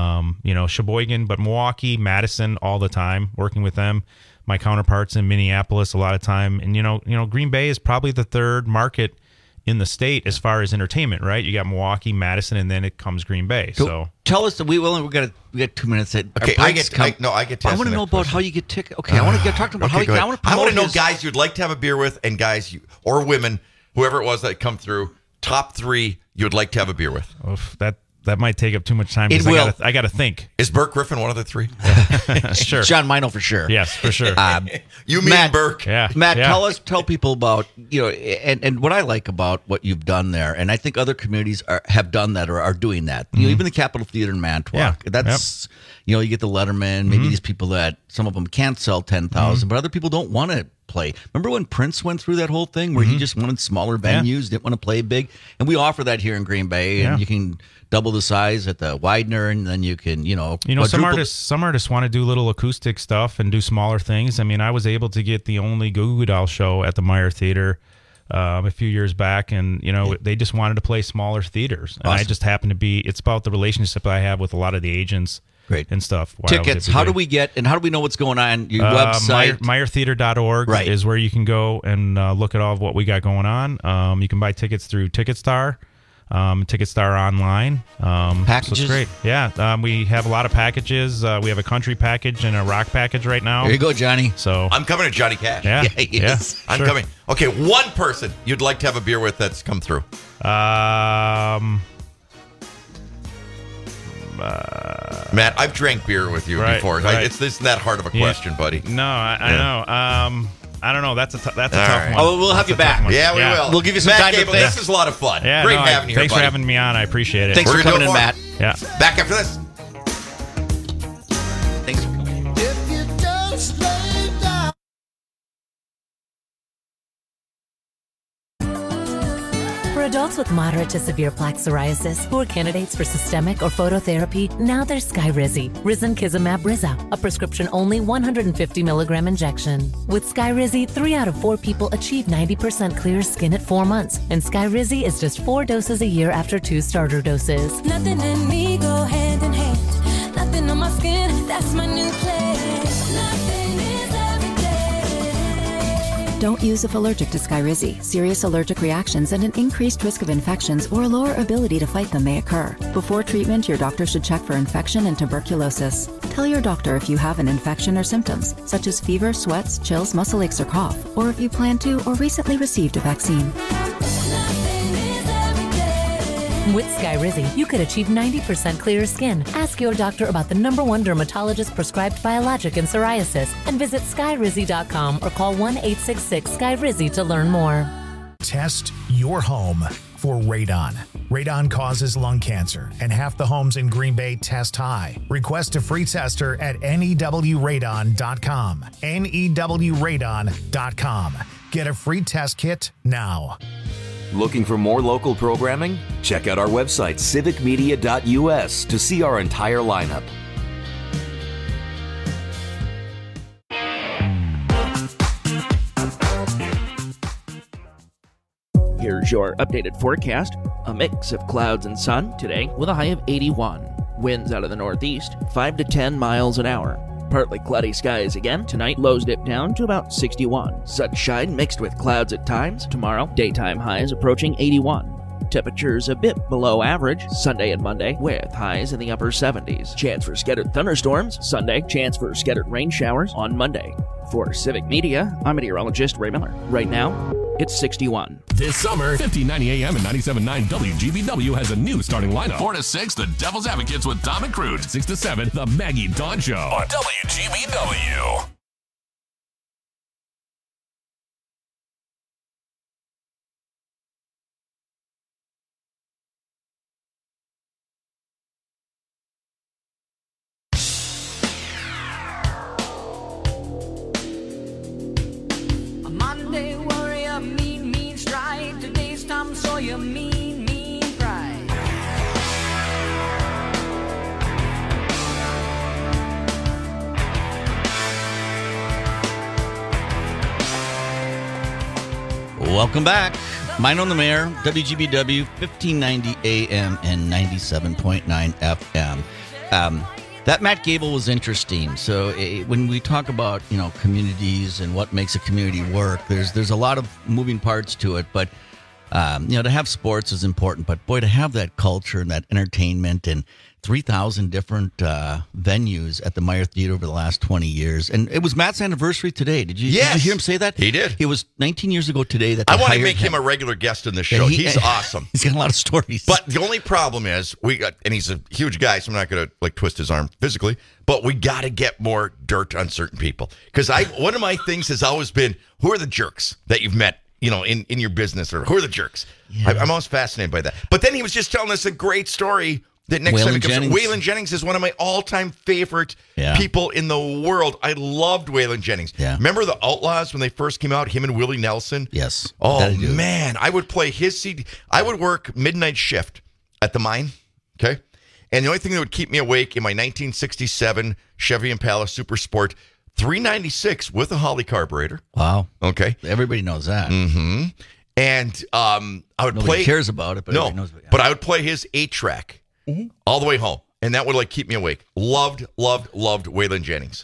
Sheboygan, but Milwaukee, Madison, all the time, working with them. My counterparts in Minneapolis a lot of time. And, Green Bay is probably the third market in the state as far as entertainment, right? You got Milwaukee, Madison, and then it comes Green Bay. So tell us that we got 2 minutes. Okay, I get to I ask want to know about how you get tickets. Okay, I want to talk about how you. I want to know guys you'd like to have a beer with, and guys or women, whoever it was that come through. Top 3 you'd like to have a beer with. Oof, that might take up too much time. It will. I got to think. Is Burke Griffin one of the 3? Sure. John Meinl for sure. Yes, for sure. You mean Burke? Yeah. Matt, tell people about and what I like about what you've done there, and I think other communities have done that or are doing that. Mm-hmm. Even the Capitol Theater in Manitowoc. Yeah. That's you get the Letterman. Maybe these people that some of them can't sell 10,000, but other people don't want to play. Remember when Prince went through that whole thing where he just wanted smaller venues, didn't want to play big, and we offer that here in Green Bay, and you can double the size at the Widener, and then you can some artists want to do little acoustic stuff and do smaller things. I mean, I was able to get the only Goo Goo Doll show at the Meijer Theater a few years back, and they just wanted to play smaller theaters, and I just happened to be. It's about the relationship I have with a lot of the agents. Great. And stuff. Tickets. How do we get, and how do we know what's going on? Your website? MeierTheater.org is where you can go and look at all of what we got going on. You can buy tickets through TicketStar, TicketStar online. Packages? So it's great. Yeah. We have a lot of packages. We have a country package and a rock package right now. There you go, Johnny. So I'm coming to Johnny Cash. Yeah. Yes. I'm coming. Okay, one person you'd like to have a beer with that's come through. Matt, I've drank beer with you before. Right. It's not that hard of a question, buddy. No, I know. I don't know. That's a tough one. Oh, we'll have you back. Yeah, we will. We'll give you some Matt time Gable, to think. this is a lot of fun. Yeah, Great having you here, thanks buddy. for having me on. I appreciate it. Thanks for coming in, Matt. Yeah. Back after this. Thanks for coming. If you just lay down. For adults with moderate to severe plaque psoriasis who are candidates for systemic or phototherapy, now there's Skyrizi, Risankizumab Riza, a prescription-only 150 milligram injection. With Skyrizi, 3 out of 4 people achieve 90% clear skin at 4 months, and Skyrizi is just 4 doses a year after 2 starter doses. Nothing and me go hand in hand. Nothing on my skin, that's my new place. Nothing is every day. Don't use if allergic to Skyrizi. Serious allergic reactions and an increased risk of infections or a lower ability to fight them may occur. Before treatment, your doctor should check for infection and tuberculosis. Tell your doctor if you have an infection or symptoms, such as fever, sweats, chills, muscle aches, or cough, or if you plan to or recently received a vaccine. With Skyrizi, you could achieve 90% clearer skin. Ask your doctor about the #1 dermatologist prescribed biologic in psoriasis and visit skyrizi.com or call 1-866-SKYRIZI to learn more. Test your home for radon. Radon causes lung cancer, and half the homes in Green Bay test high. Request a free tester at newradon.com. newradon.com. Get a free test kit now. Looking for more local programming? Check out our website, civicmedia.us, to see our entire lineup. Here's your updated forecast. A mix of clouds and sun today with a high of 81. Winds out of the northeast, 5 to 10 miles an hour. Partly cloudy skies again. Tonight, lows dip down to about 61. Sunshine mixed with clouds at times. Tomorrow, daytime highs approaching 81. Temperatures a bit below average Sunday and Monday with highs in the upper 70s. Chance for scattered thunderstorms Sunday. Chance for scattered rain showers on Monday. For Civic Media, I'm meteorologist Ray Miller. Right now, it's 61. This summer, 1590 AM and 97.9 WGBW has a new starting lineup. 4 to 6, The Devil's Advocates with Dom and Crude. 6 to 7, The Maggie Dawn Show on WGBW. Sawyer, mean pride. Welcome back. Mine on the Mayor, WGBW, 1590 AM and 97.9 FM. That Matt Gable was interesting. So when we talk about, communities and what makes a community work, there's a lot of moving parts to it, but to have sports is important, but boy, to have that culture and that entertainment and 3,000 different venues at the Meyer Theater over the last 20 years. And it was Matt's anniversary today. Did you hear him say that? He did. It was 19 years ago today that I want to make him a regular guest in the show. He's awesome. He's got a lot of stories. But the only problem is and he's a huge guy, so I'm not going to twist his arm physically, but we got to get more dirt on certain people. Because one of my things has always been, who are the jerks that you've met? In your business, or who are the jerks? Yeah. I'm always fascinated by that. But then he was just telling us a great story that next time he comes. Waylon Jennings is one of my all-time favorite people in the world. I loved Waylon Jennings. Yeah. Remember the Outlaws when they first came out, him and Willie Nelson? Yes. Oh, man. I would play his CD. I would work midnight shift at the mine, okay? And the only thing that would keep me awake in my 1967 Chevy Impala Super Sport 396 with a Holly carburetor. Wow. Okay. Everybody knows that. Mm-hmm. And I would Nobody play. cares about it, but everybody knows. But I would play his 8-track all the way home, and that would keep me awake. Loved Waylon Jennings.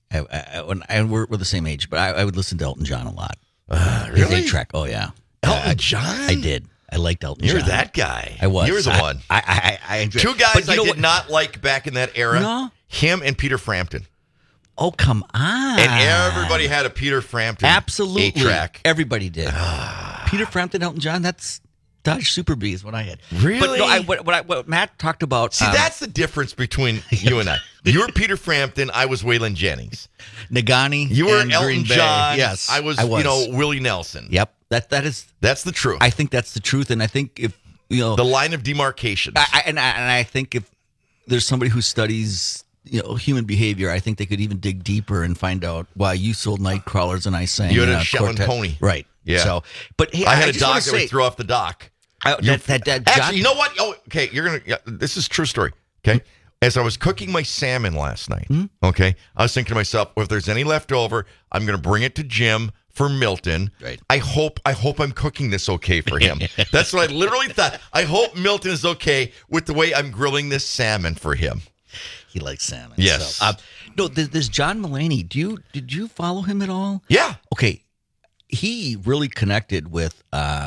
We're the same age, but I would listen to Elton John a lot. Really? His 8-track. Oh yeah. Elton John. I did. I liked Elton John. You're that guy. I was. You were the one. I enjoyed. Two guys I did not like back in that era. No. Him and Peter Frampton. Oh, come on. And everybody had a Peter Frampton Absolutely. 8-track. Everybody did. Peter Frampton, Elton John, that's Dodge Super B is what I had. Really? But no, what Matt talked about. See, that's the difference between you and I. You were Peter Frampton. I was Waylon Jennings. Nagani. You were and Elton Green Bay. John. Yes. I was, Willie Nelson. Yep. That's the truth. I think that's the truth. And I think if, the line of demarcation. I think if there's somebody who studies human behavior, I think they could even dig deeper and find out why you sold night crawlers and I sang. You had a Shetland pony, right? Yeah. So, but hey, I had a dog that would throw off the dock. Actually, you know what? Oh, okay. This is a true story. Okay. As I was cooking my salmon last night, okay, I was thinking to myself, well, if there's any left over, I'm going to bring it to Jim for Milton. Right. I hope I'm cooking this okay for him. That's what I literally thought. I hope Milton is okay with the way I'm grilling this salmon for him. He likes salmon. Yes. So, no, there's John Mulaney. Did you follow him at all? Yeah. Okay. He really connected with.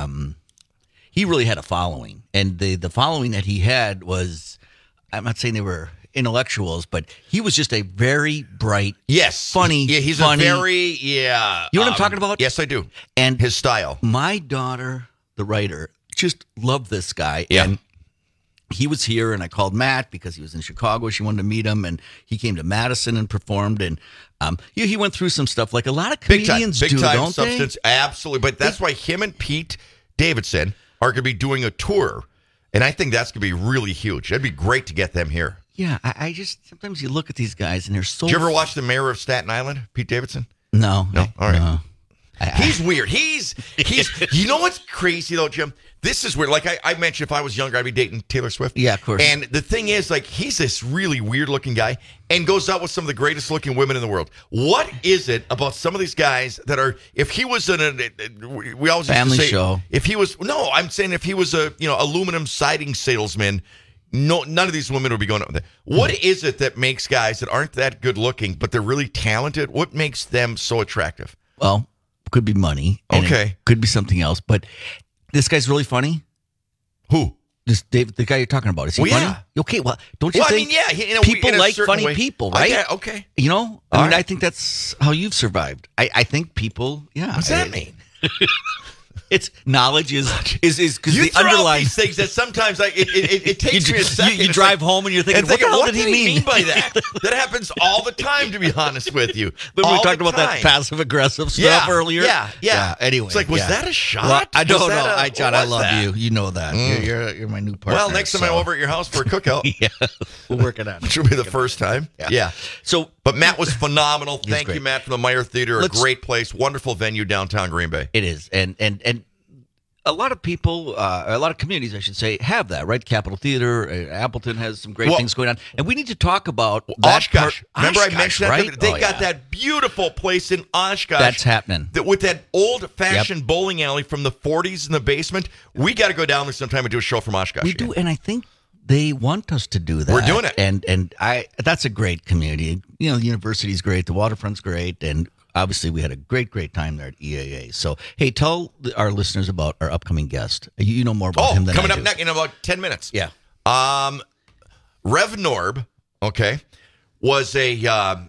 He really had a following, and the following that he had was. I'm not saying they were intellectuals, but he was just a very bright, funny. Yeah, he's funny, a very You know what I'm talking about? Yes, I do. And his style. My daughter, the writer, just loved this guy. Yeah. And he was here, and I called Matt because he was in Chicago. She wanted to meet him, and he came to Madison and performed. And he went through some stuff like a lot of comedians big time don't substance. they? Absolutely, but that's why him and Pete Davidson are going to be doing a tour, and I think that's going to be really huge. That'd be great to get them here. Yeah, I just sometimes you look at these guys and they're so. Did you ever watch the mayor of Staten Island, Pete Davidson? No. All right. No. He's weird. He's. You know what's crazy though, Jim? This is weird. Like I mentioned, if I was younger, I'd be dating Taylor Swift. Yeah, of course. And the thing is, like, he's this really weird-looking guy and goes out with some of the greatest-looking women in the world. What is it about some of these guys that are? If he was in we always family used to say, show. If he was, no, I'm saying if he was a aluminum siding salesman. No, none of these women would be going up with it. What is it that makes guys that aren't that good looking, but they're really talented? What makes them so attractive? Well, could be money. And Okay. it could be something else. But this guy's really funny. Who? This David, the guy you're talking about. Is he Well, funny? yeah. Okay, well, don't you Well, I think mean, yeah, people in a like certain funny way. people, right? Yeah, okay. You know? All I right. think that's how you've survived. I think people, yeah. What's that mean? It's knowledge is because You the throw out underlying these things that sometimes it takes me a second. You It's drive like- home and you're thinking, and what the hell did he mean by that? That happens all the time, to be honest with you. Remember we All talked the about that time. passive aggressive stuff earlier? Yeah. Anyway, It's like, was yeah. that a shot? Well, I don't Was know. that John, what I was love that? you. You know that. You're my new partner. Well, next time I'm over at your house for a cookout, yeah, we'll work it out. which will be the first time. Yeah. So, But Matt was phenomenal. Thank great. you, Matt, from the Meyer Theater. Let's- A great place, wonderful venue downtown Green Bay. it is, and a lot of people, a lot of communities, I should say, have that, right? Capitol Theater, Appleton has some great Well- things going on, and we need to talk about that Oshkosh. Remember I Oshkosh, mentioned that? right? They Oh, got yeah. that beautiful place in Oshkosh. That's happening. With that old-fashioned bowling alley from the 40s in the basement. We got to go down there sometime and do a show from Oshkosh. We again. do, and I think they want us to do that. We're doing it. and that's a great community. You know, the university's great, the waterfront's great, and obviously we had a great time there at EAA. So, hey, tell our listeners about our upcoming guest. You know more about him than coming I up do. next in about 10 minutes. Yeah. Rev Norb, okay, was a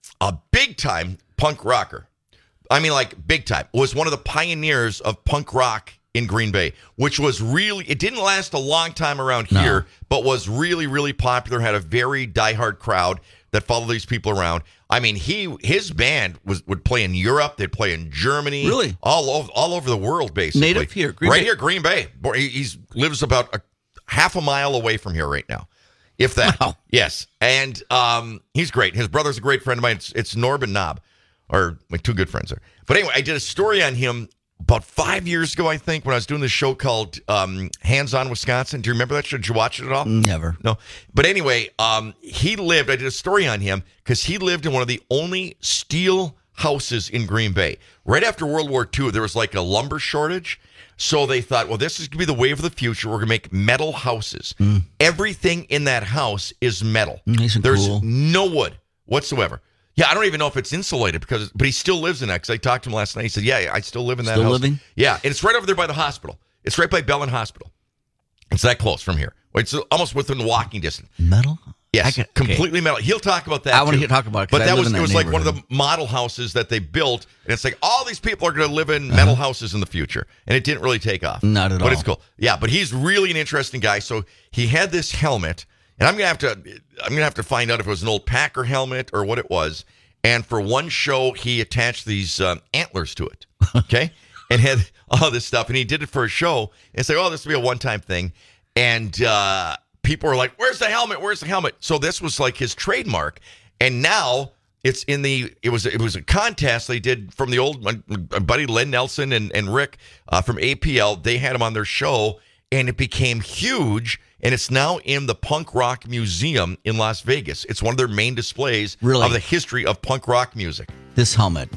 big-time punk rocker. I mean, like, big time. Was one of the pioneers of punk rock in Green Bay, which was really, it didn't last a long time around here, but was really, really popular, had a very diehard crowd that followed these people around. I mean, his band would play in Europe, they'd play in Germany. Really? All over the world, basically. Native here, Green right Bay. here, Green Bay. He lives about a half a mile away from here right now, if that. Wow. Yes, and he's great. His brother's a great friend of mine. It's Norb and Knob, or my two good friends there. But anyway, I did a story on him about 5 years ago, I think, when I was doing this show called Hands on Wisconsin. Do you remember that show? Did you watch it at all? Never. No. But anyway, I did a story on him because he lived in one of the only steel houses in Green Bay. Right after World War II, there was like a lumber shortage. So they thought, well, this is going to be the wave of the future. We're going to make metal houses. Everything in that house is metal. Nice and There's cool. no wood whatsoever. Yeah, I don't even know if it's insulated but he still lives in that because I talked to him last night. He said, yeah, I still live in that Still house. living? Yeah, and it's right over there by the hospital. It's right by Bellin Hospital. It's that close from here. It's almost within walking distance. Metal? Yes, okay. completely metal. He'll talk about that. I want too. to talk about it. 'cause But I that live was in it was like one of the neighborhood. model houses that they built, and it's like all these people are going to live in metal houses in the future, and it didn't really take off. Not at all. But it's cool. Yeah, but he's really an interesting guy. So he had this helmet, and I'm gonna have to find out if it was an old Packer helmet or what it was. And for one show, he attached these antlers to it. Okay, and had all this stuff, and he did it for a show, and say, "Oh, this will be a one-time thing," and people were like, "Where's the helmet? Where's the helmet?" So this was like his trademark, and now it's in the. It was a contest they did from the old my buddy Len Nelson and Rick from APL. They had him on their show, and it became huge. And it's now in the Punk Rock Museum in Las Vegas. It's one of their main displays of the history of punk rock music. This helmet.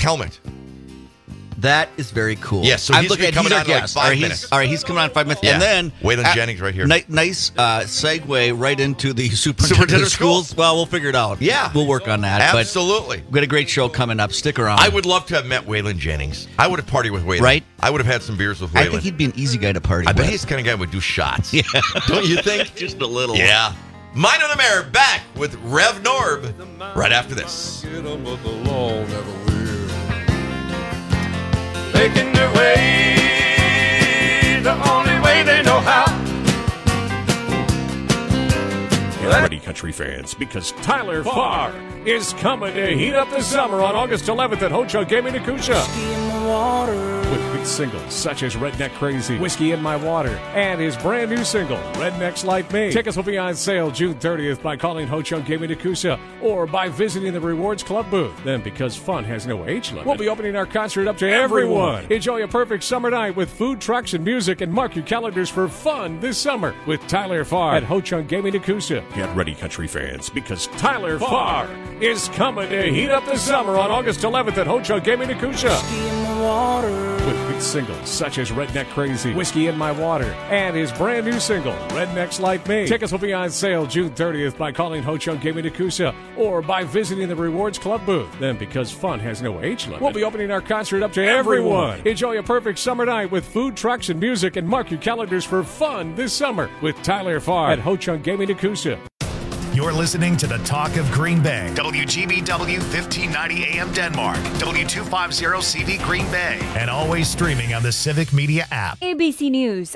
That is very cool. Yes, so he's coming on in like 5 minutes. All right, he's coming on in 5 minutes. Yeah. And then Waylon Jennings right here. Nice segue right into the superintendent of schools. Well, we'll figure it out. Yeah. We'll work on that. Absolutely. But we've got a great show coming up. Stick around. I would love to have met Waylon Jennings. I would have partied with Waylon. Right? I would have had some beers with Waylon. I think he'd be an easy guy to party I with. bet he's the kind of guy who would do shots. Yeah. Don't you think? Just a little. Yeah. Mind on the Mayor back with Rev Norb right after this. Making their way the only way they know how. Get ready, country fans, because Tyler Farr is coming to heat up the summer on August 11th at Ho Chunk Gaming Akusha. with hit singles such as Redneck Crazy, Whiskey in My Water, and his brand new single, Rednecks Like Me. Tickets will be on sale June 30th by calling Ho Chunk Gaming Nakusa or by visiting the Rewards Club booth. Then, because fun has no age limit, we'll be opening our concert up to everyone. Enjoy a perfect summer night with food trucks and music, and mark your calendars for fun this summer with Tyler Farr at Ho Chunk Gaming Nakusa. Get ready, country fans, because Tyler Farr is coming to heat up the summer on August 11th at Ho Chunk Gaming Nakusa. With hit singles such as Redneck Crazy, Whiskey in My Water, and his brand new single, Rednecks Like Me. Tickets will be on sale June 30th by calling Ho Chunk Gaming Nakusa or by visiting the Rewards Club booth. Then, because fun has no age limit, we'll be opening our concert up to everyone. Enjoy a perfect summer night with food trucks and music, and mark your calendars for fun this summer with Tyler Farr at Ho Chunk Gaming Nakusa. You're listening to the Talk of Green Bay. WGBW 1590 AM Denmark. W250 CV Green Bay. And always streaming on the Civic Media app. ABC News.